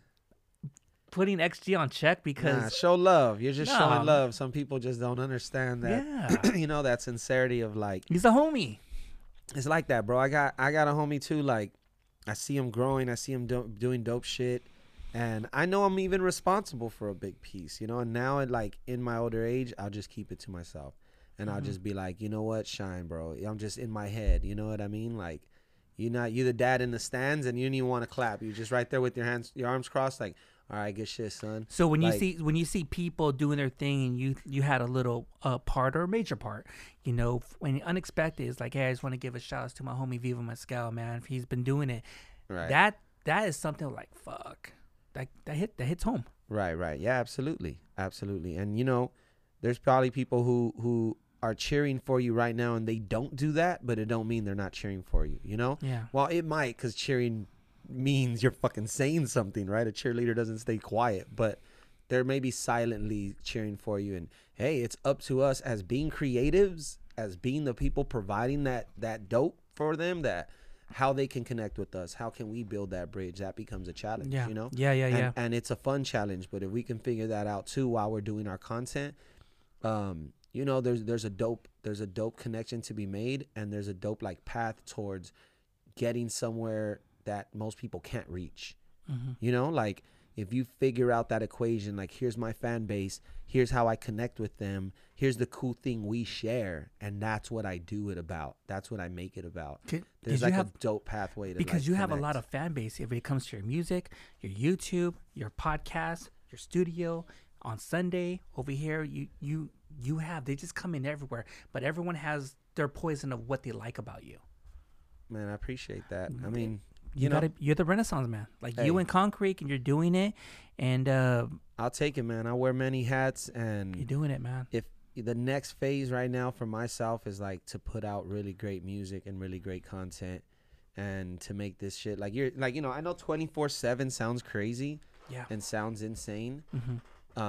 Speaker 2: putting XG on check because
Speaker 1: Nah, show love. You're just
Speaker 2: Nah.
Speaker 1: showing love. Some people just don't understand that.
Speaker 2: yeah,
Speaker 1: You know, that sincerity of like,
Speaker 2: he's a homie.
Speaker 1: it's like that, bro. I got a homie too. Like, I see him growing. I see him doing dope shit, and I know I'm even responsible for a big piece. You know, and now in my older age, I'll just keep it to myself, and I'll just be like, you know what, shine, bro. I'm just in my head. You know what I mean? Like, you're the dad in the stands, and you don't even want to clap. You're just right there with your arms crossed, like, all right, good shit, son.
Speaker 2: So when
Speaker 1: Like-
Speaker 2: you see people doing their thing and you had a little part or a major part, you know, when unexpected is like, hey, I just want to give a shout out to my homie Viva Mescal, man. He's been doing it.
Speaker 1: Right.
Speaker 2: That is something like fuck. That hits home.
Speaker 1: Right. Yeah, absolutely. And you know, there's probably people who are cheering for you right now and they don't do that, but it don't mean they're not cheering for you, you know?
Speaker 2: Yeah.
Speaker 1: Well, it might, because cheering means you're fucking saying something, right? A cheerleader doesn't stay quiet, but they're maybe silently cheering for you. And hey, it's up to us as being creatives, as being the people providing that dope for them, that how they can connect with us, how can we build that bridge? That becomes a challenge,
Speaker 2: Yeah.
Speaker 1: you know?
Speaker 2: Yeah.
Speaker 1: And it's a fun challenge, but if we can figure that out too while we're doing our content, you know, there's a dope connection to be made, and there's a dope like path towards getting somewhere that most people can't reach. You know, like if you figure out that equation, like here's my fan base, here's how I connect with them, here's the cool thing we share, and that's what I do it about. That's what I make it about. There's like a dope pathway to,
Speaker 2: because
Speaker 1: like,
Speaker 2: you have a
Speaker 1: connect.
Speaker 2: lot of fan base if it comes to your music, your YouTube, your podcast, your studio. On Sunday over here, you have, they just come in everywhere, but everyone has their poison of what they like about you.
Speaker 1: Man, I appreciate that. I mean,
Speaker 2: You're the Renaissance man, like you
Speaker 1: Hey.
Speaker 2: and Concrete, and you're doing it, and
Speaker 1: I'll take it, man. I wear many hats, and
Speaker 2: you're doing it, man.
Speaker 1: if the next phase right now for myself is like to put out really great music and really great content, and to make this shit like, you're like, you know, I know 24/7 sounds crazy
Speaker 2: Yeah.
Speaker 1: and sounds insane.
Speaker 2: Mm-hmm.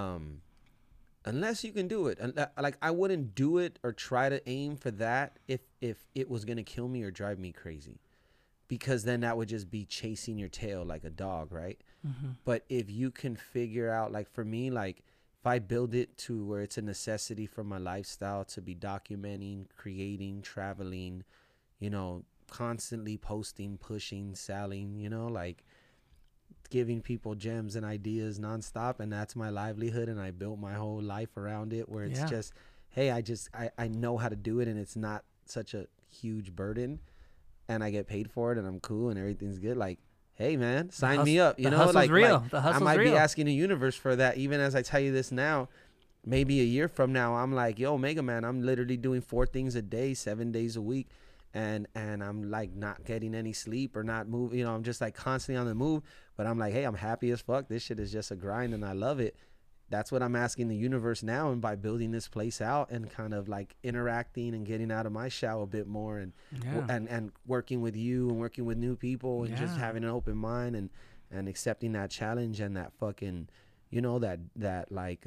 Speaker 1: Unless you can do it. Like, I wouldn't do it or try to aim for that if it was gonna kill me or drive me crazy, because then that would just be chasing your tail like a dog, right?
Speaker 2: Mm-hmm.
Speaker 1: But if you can figure out, like for me, like if I build it to where it's a necessity for my lifestyle to be documenting, creating, traveling, you know, constantly posting, pushing, selling, you know, like giving people gems and ideas nonstop, and that's my livelihood, and I built my whole life around it, where it's just, hey, I know how to do it, and it's not such a huge burden, and I get paid for it, and I'm cool, and everything's good. Like, hey, man, sign me up. You know,
Speaker 2: hustle's
Speaker 1: like,
Speaker 2: real.
Speaker 1: like
Speaker 2: The
Speaker 1: I
Speaker 2: hustle's
Speaker 1: might
Speaker 2: real.
Speaker 1: be asking the universe for that, even as I tell you this now. Maybe a year from now, I'm like, yo, Mega Man, I'm literally doing 4 things a day, 7 days a week. And I'm like not getting any sleep or not moving, you know, I'm just like constantly on the move, but I'm like, hey, I'm happy as fuck. This shit is just a grind and I love it. That's what I'm asking the universe now. And by building this place out and kind of like interacting and getting out of my shell a bit more, and and working with you and working with new people, and just having an open mind and accepting that challenge and that fucking, you know, that like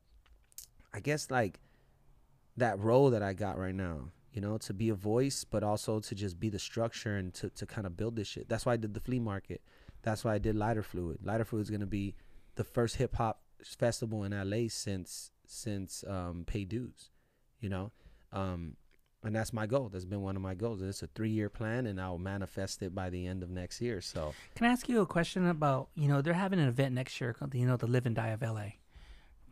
Speaker 1: I guess like that role that I got right now, you know, to be a voice, but also to just be the structure and to kind of build this shit. That's why I did the flea market. That's why I did Lighter Fluid. Lighter Fluid is going to be the first hip hop festival in LA since Pay Dues, you know? And that's my goal. That's been one of my goals. It's a 3-year plan, and I'll manifest it by the end of next year. So
Speaker 2: Can I ask you a question about, you know, they're having an event next year called, you know, the Live and Die of LA.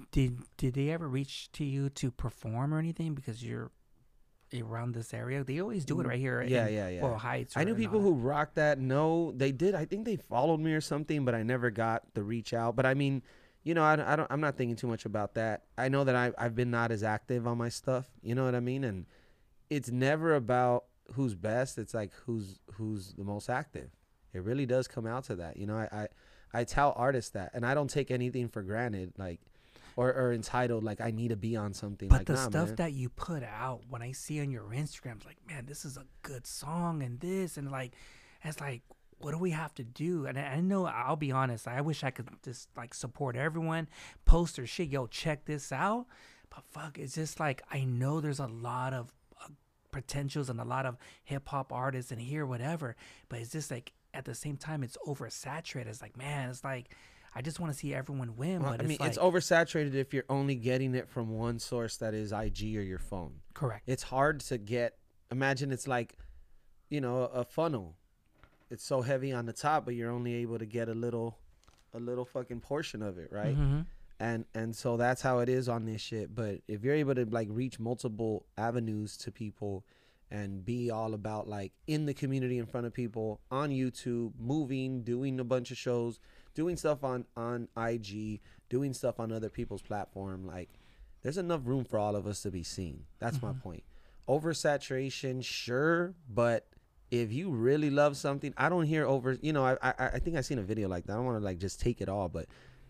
Speaker 2: Did they ever reach to you to perform or anything because you're around this area? They always do it right here.
Speaker 1: Yeah.
Speaker 2: Boyle Heights.
Speaker 1: I knew people who rocked that. No, they did. I think they followed me or something, but I never got the reach out. But I mean, you know, I'm not thinking too much about that. I know that I've been not as active on my stuff. You know what I mean? And it's never about who's best. It's like who's the most active. It really does come out to that. You know, I tell artists that, and I don't take anything for granted, like, or entitled, like I need to be on something.
Speaker 2: But
Speaker 1: like,
Speaker 2: the
Speaker 1: nah,
Speaker 2: stuff
Speaker 1: man.
Speaker 2: that you put out, when I see on your Instagram, it's like, man, this is a good song and this, and like, it's like, what do we have to do? And I know, I'll be honest, I wish I could just like support everyone, post their shit, yo, check this out. But fuck, it's just like, I know there's a lot of potentials and a lot of hip hop artists in here, whatever. But it's just like, at the same time, it's oversaturated. It's like, man, it's like, I just want to see everyone win.
Speaker 1: Well,
Speaker 2: But
Speaker 1: I mean,
Speaker 2: like,
Speaker 1: it's oversaturated if you're only getting it from one source, that is IG or your phone.
Speaker 2: correct.
Speaker 1: It's hard to get. Imagine it's like, you know, a funnel. It's so heavy on the top, but you're only able to get a little fucking portion of it, right?
Speaker 2: Mm-hmm.
Speaker 1: And so that's how it is on this shit. But if you're able to like reach multiple avenues to people and be all about like in the community, in front of people, on YouTube, moving, doing a bunch of shows, doing stuff on IG, doing stuff on other people's platform, like there's enough room for all of us to be seen. That's my point. Oversaturation, sure, but if you really love something, I don't hear I think I seen a video like that. I don't want to like just take it all, but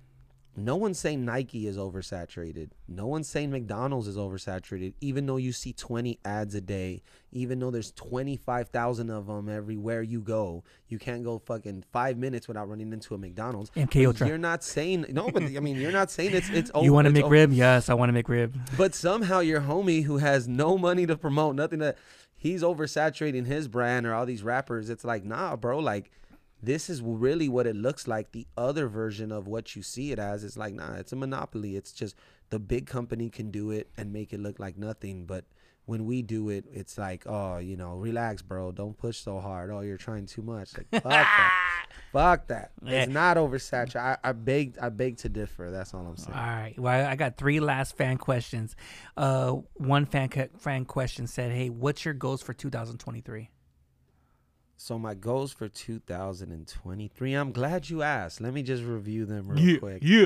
Speaker 1: no one's saying Nike is oversaturated. No one's saying McDonald's is oversaturated, even though you see 20 ads a day, even though there's 25,000 of them everywhere you go. You can't go fucking 5 minutes without running into a McDonald's.
Speaker 2: MK Ultra.
Speaker 1: You're not saying, no, but I mean, you're not saying it's over.
Speaker 2: You want a
Speaker 1: it's
Speaker 2: McRib? Yes, I want a McRib.
Speaker 1: But somehow your homie who has no money to promote, nothing, that he's oversaturating his brand or all these rappers. It's like, nah, bro, like, this is really what it looks like. The other version of what you see it as is like, nah, it's a monopoly. It's just the big company can do it and make it look like nothing. But when we do it, it's like, oh, you know, relax, bro. Don't push so hard. Oh, you're trying too much. Like, fuck that. Fuck that.
Speaker 2: Yeah.
Speaker 1: It's not oversaturated. I beg to differ. That's all I'm saying.
Speaker 2: All right. Well, I got 3 last fan questions. One fan question said, hey, what's your goals for 2023?
Speaker 1: So my goals for 2023, I'm glad you asked. Let me just review them real quick.
Speaker 2: Yeah.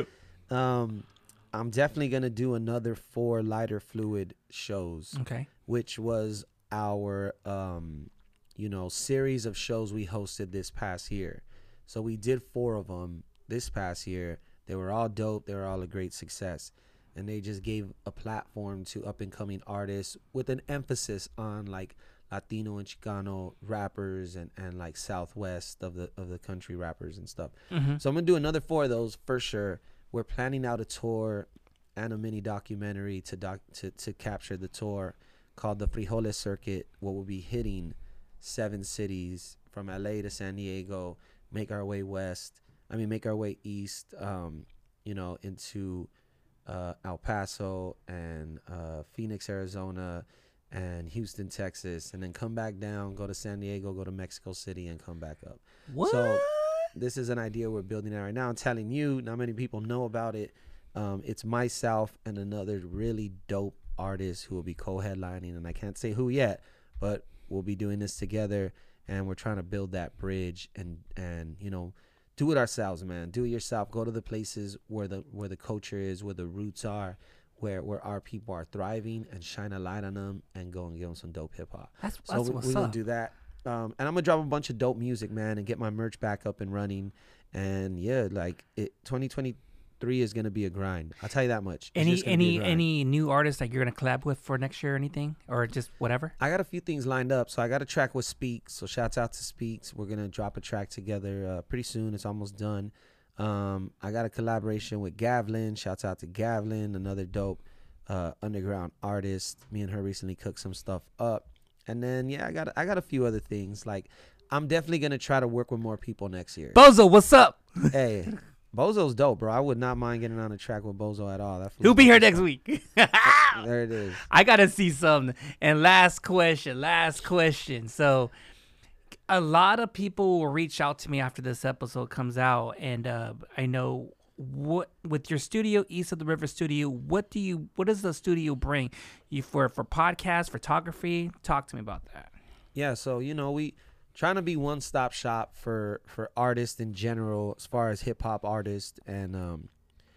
Speaker 1: I'm definitely going to do another 4 lighter fluid shows,
Speaker 2: Okay.
Speaker 1: which was our, series of shows we hosted this past year. So we did 4 of them this past year. They were all dope. They were all a great success. And they just gave a platform to up and coming artists with an emphasis on like Latino and Chicano rappers and like Southwest of the country rappers and stuff.
Speaker 2: Mm-hmm.
Speaker 1: So I'm gonna do another 4 of those for sure. We're planning out a tour and a mini documentary to capture the tour called the Frijoles Circuit, what will be hitting 7 cities from LA to San Diego, make our way east, into El Paso and Phoenix, Arizona, and Houston, Texas, and then come back down, go to San Diego, go to Mexico City, and come back up.
Speaker 2: What?
Speaker 1: So this is an idea we're building out right now. I'm telling you, not many people know about it. It's myself and another really dope artist who will be co-headlining, and I can't say who yet, but we'll be doing this together, and we're trying to build that bridge and do it ourselves, man. Do it yourself. Go to the places where the culture is, where the roots are, where our people are thriving, and shine a light on them and go and give them some dope hip hop.
Speaker 2: That's
Speaker 1: So
Speaker 2: what's
Speaker 1: we're gonna
Speaker 2: up.
Speaker 1: do that. And I'm gonna drop a bunch of dope music, man, and get my merch back up and running. And yeah, like 2023 is gonna be a grind. I'll tell you that much. It's just gonna be a grind.
Speaker 2: Any new artists that you're gonna collab with for next year or anything, or just whatever?
Speaker 1: I got a few things lined up. So I got a track with Speaks. So shouts out to Speaks. We're gonna drop a track together pretty soon. It's almost done. I got a collaboration with Gavlin. Shouts out to Gavlin, another dope underground artist. Me and her recently cooked some stuff up. And then I got a few other things. Like, I'm definitely gonna try to work with more people next year.
Speaker 2: Bozo, what's up?
Speaker 1: Hey, Bozo's dope, bro. I would not mind getting on a track with Bozo at all.
Speaker 2: He'll be here next week.
Speaker 1: There it is.
Speaker 2: I gotta see something. And last question. So, a lot of people will reach out to me after this episode comes out, and I know what with your studio, East of the River Studio, what does the studio bring you for podcast, photography? Talk to me about that.
Speaker 1: Yeah, so we trying to be one-stop shop for artists in general, as far as hip-hop artists and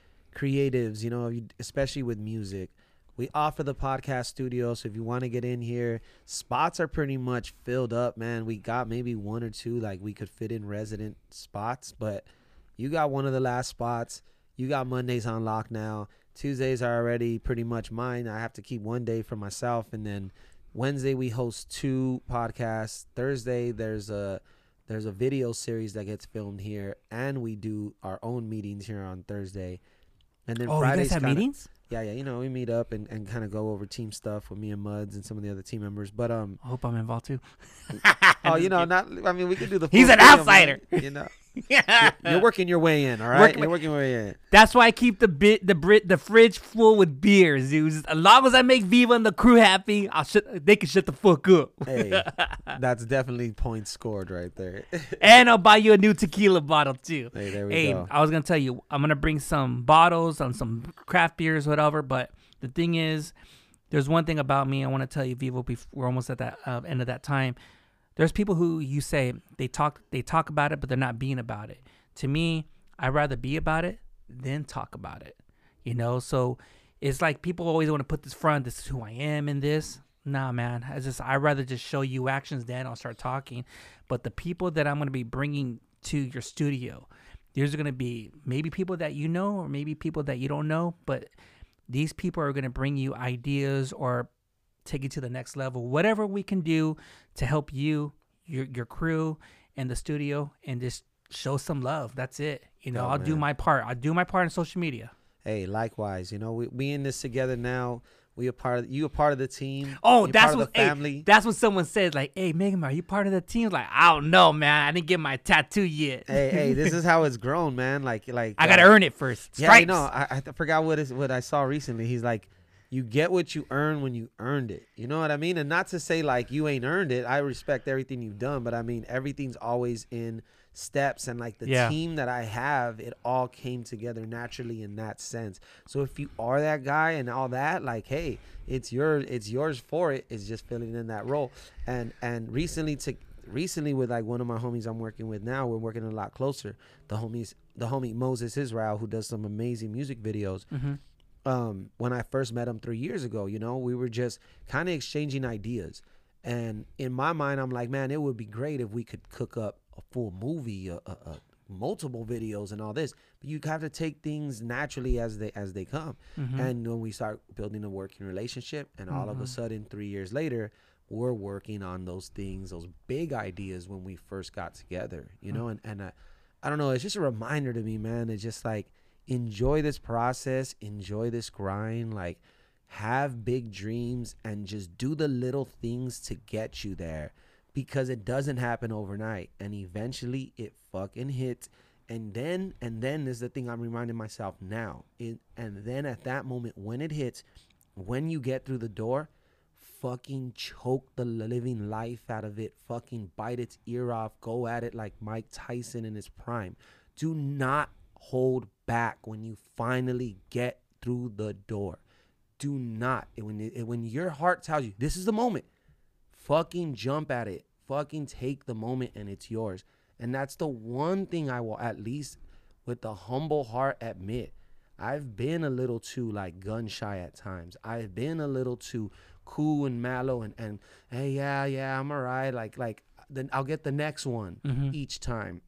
Speaker 1: creatives, especially with music. We offer the podcast studio, so if you want to get in here, spots are pretty much filled up, man. We got maybe one or two, like we could fit in resident spots, but you got one of the last spots. You got Mondays on lock now. Tuesdays are already pretty much mine. I have to keep one day for myself, and then Wednesday we host 2 podcasts. Thursday there's a video series that gets filmed here, and we do our own meetings here on Thursday. And then Fridays
Speaker 2: you guys have meetings?
Speaker 1: Yeah, we meet up and kind of go over team stuff with me and Muds and some of the other team members. But
Speaker 2: I hope I'm involved too.
Speaker 1: we could do the
Speaker 2: He's an outsider.
Speaker 1: Yeah. You're working your way in, all right? You're working your way in.
Speaker 2: That's why I keep the fridge full with beers, dude. As long as I make Viva and the crew happy, they can shut the fuck up.
Speaker 1: Hey, that's definitely points scored right there.
Speaker 2: And I'll buy you a new tequila bottle too.
Speaker 1: Hey, there we go.
Speaker 2: I was gonna tell you, I'm gonna bring some bottles and some craft beers, whatever. But the thing is, there's one thing about me I want to tell you, Vivo. We're almost at that end of that time. There's people who you say they talk about it, but they're not being about it. To me, I'd rather be about it than talk about it. So it's like people always want to put this front. This is who I am in this. Nah, man. I'd rather just show you actions, then I'll start talking. But the people that I'm going to be bringing to your studio, there's going to be maybe people that you know or maybe people that you don't know. But these people are going to bring you ideas or take it to the next level. Whatever we can do to help you, your crew, and the studio, and just show some love. That's it. I'll do my part. I'll do my part on social media.
Speaker 1: Hey, likewise. We in this together now. You a part of the team.
Speaker 2: Oh,
Speaker 1: You're
Speaker 2: that's
Speaker 1: part
Speaker 2: what
Speaker 1: of the family.
Speaker 2: That's what someone said. Like, hey, Megan, are you part of the team? Like, I don't know, man. I didn't get my tattoo yet.
Speaker 1: Hey, this is how it's grown, man. Like
Speaker 2: I gotta earn it first. Stripes.
Speaker 1: Yeah, I forgot what I saw recently. He's like, you get what you earn when you earned it. You know what I mean? And not to say like you ain't earned it. I respect everything you've done, but I mean everything's always in steps, and like the team that I have, it all came together naturally in that sense. So if you are that guy and all that, like, hey, it's yours for it. It's just filling in that role. And recently with like one of my homies I'm working with now, we're working a lot closer. The homie Moses Israel, who does some amazing music videos.
Speaker 2: Mm-hmm.
Speaker 1: When I first met him 3 years ago, we were just kind of exchanging ideas. And in my mind, I'm like, man, it would be great if we could cook up a full movie, multiple videos and all this. But you have to take things naturally as they come.
Speaker 2: Mm-hmm.
Speaker 1: And when we start building a working relationship, and all of a sudden 3 years later, we're working on those things, those big ideas when we first got together, and I don't know, it's just a reminder to me, man. It's just like, enjoy this process, enjoy this grind, like have big dreams and just do the little things to get you there, because it doesn't happen overnight, and eventually it fucking hits. And then is the thing I'm reminding myself now. And then at that moment when it hits, when you get through the door, fucking choke the living life out of it, fucking bite its ear off, go at it like Mike Tyson in his prime. Do not hold back when you finally get through the door. Do not. When your heart tells you this is the moment, fucking jump at it. Fucking take the moment, and it's yours. And that's the one thing I will, at least with the humble heart, admit. I've been a little too like gun shy at times. I've been a little too cool and mellow and hey, yeah, I'm all right. Like then I'll get the next one each time.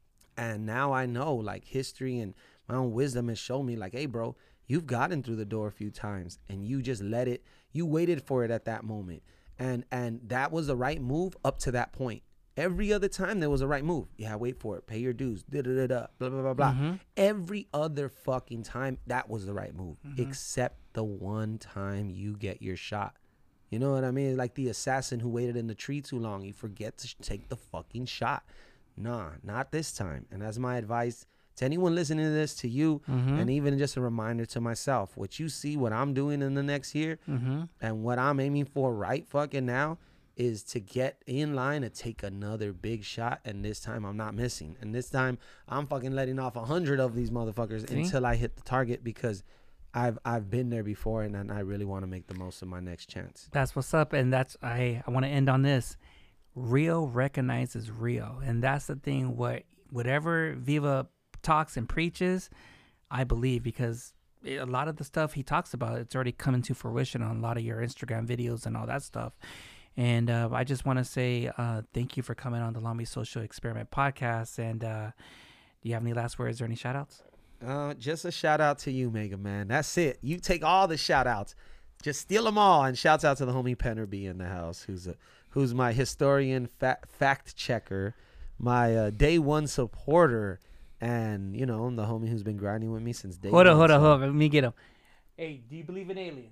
Speaker 1: And now I know, like, history and my own wisdom has shown me, like, hey, bro, you've gotten through the door a few times, and you just you waited for it at that moment. And that was the right move up to that point. Every other time there was a right move. Yeah, wait for it. Pay your dues. Blah, blah, blah, blah. Every other fucking time, that was the right move. Except the one time you get your shot. You know what I mean? Like the assassin who waited in the tree too long. You forget to take the fucking shot. Nah, not this time. And that's my advice to anyone listening to this, to you, and even just a reminder to myself. What you see, what I'm doing in the next year, and what I'm aiming for right fucking now, is to get in line and take another big shot. And this time I'm not missing. And this time I'm fucking letting off 100 of these motherfuckers until I hit the target, because I've been there before, and I really want to make the most of my next chance.
Speaker 2: That's what's up. And I want to end on this. Real recognizes real. And that's the thing. Whatever Viva talks and preaches, I believe, because a lot of the stuff he talks about, it's already coming to fruition on a lot of your Instagram videos and all that stuff. And I just want to say thank you for coming on the Long Beach Social Experiment podcast. And do you have any last words or any shout outs?
Speaker 1: Just a shout out to you, Mega Man. That's it. You take all the shout outs, just steal them all. And shouts out to the homie Penner B in the house, who's my historian, fact checker, my day one supporter, and the homie who's been grinding with me since day one.
Speaker 2: Hold on. Let me get him. Hey, do you believe in aliens?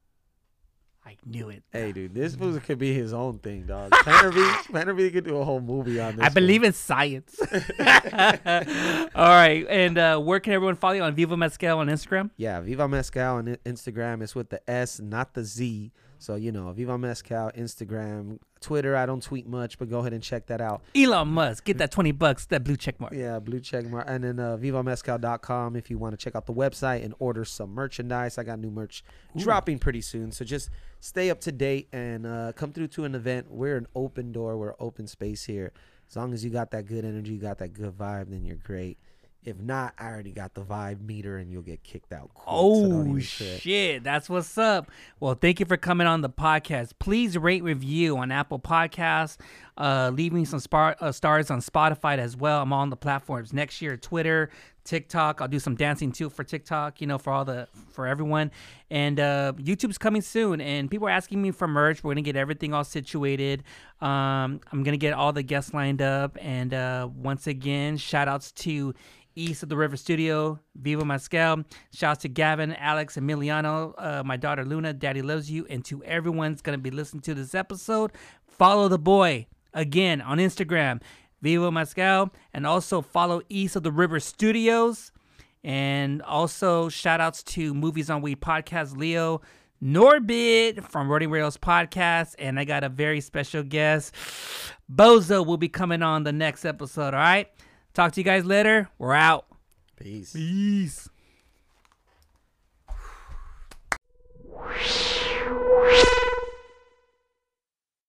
Speaker 2: I knew it.
Speaker 1: Hey, dude, this fool could be his own thing, dog. Penner B could do a whole movie on this.
Speaker 2: I believe in science. All right. And where can everyone follow you? On Viva Mezcal on Instagram?
Speaker 1: Yeah, Viva Mezcal on Instagram. It's with the S, not the Z. So, Viva Mezcal, Instagram, Twitter. I don't tweet much, but go ahead and check that out.
Speaker 2: Elon Musk, get that $20, that blue check mark.
Speaker 1: Yeah, blue check mark. And then vivamezcal.com if you want to check out the website and order some merchandise. I got new merch dropping pretty soon. So just stay up to date and come through to an event. We're an open door. We're open space here. As long as you got that good energy, you got that good vibe, then you're great. If not, I already got the vibe meter and you'll get kicked out quick.
Speaker 2: Oh, shit. That's what's up. Well, thank you for coming on the podcast. Please rate, review on Apple Podcasts. Leave me some stars on Spotify as well. I'm on the platforms next year, Twitter, TikTok. I'll do some dancing too for TikTok, for everyone. And YouTube's coming soon. And people are asking me for merch. We're going to get everything all situated. I'm going to get all the guests lined up. And once again, shout outs to East of the River Studio, Viva Mezcal. Shouts to Gavin, Alex, Emiliano, my daughter Luna, Daddy loves you, and to everyone that's going to be listening to this episode. Follow the boy again on Instagram, Viva Mezcal, and also follow East of the River Studios. And also shout outs to Movies on Weed Podcast, Leo Norbit from Roading Rails Podcast, and I got a very special guest, Bozo, will be coming on the next episode. All right. Talk to you guys later. We're out.
Speaker 1: Peace.
Speaker 2: Peace.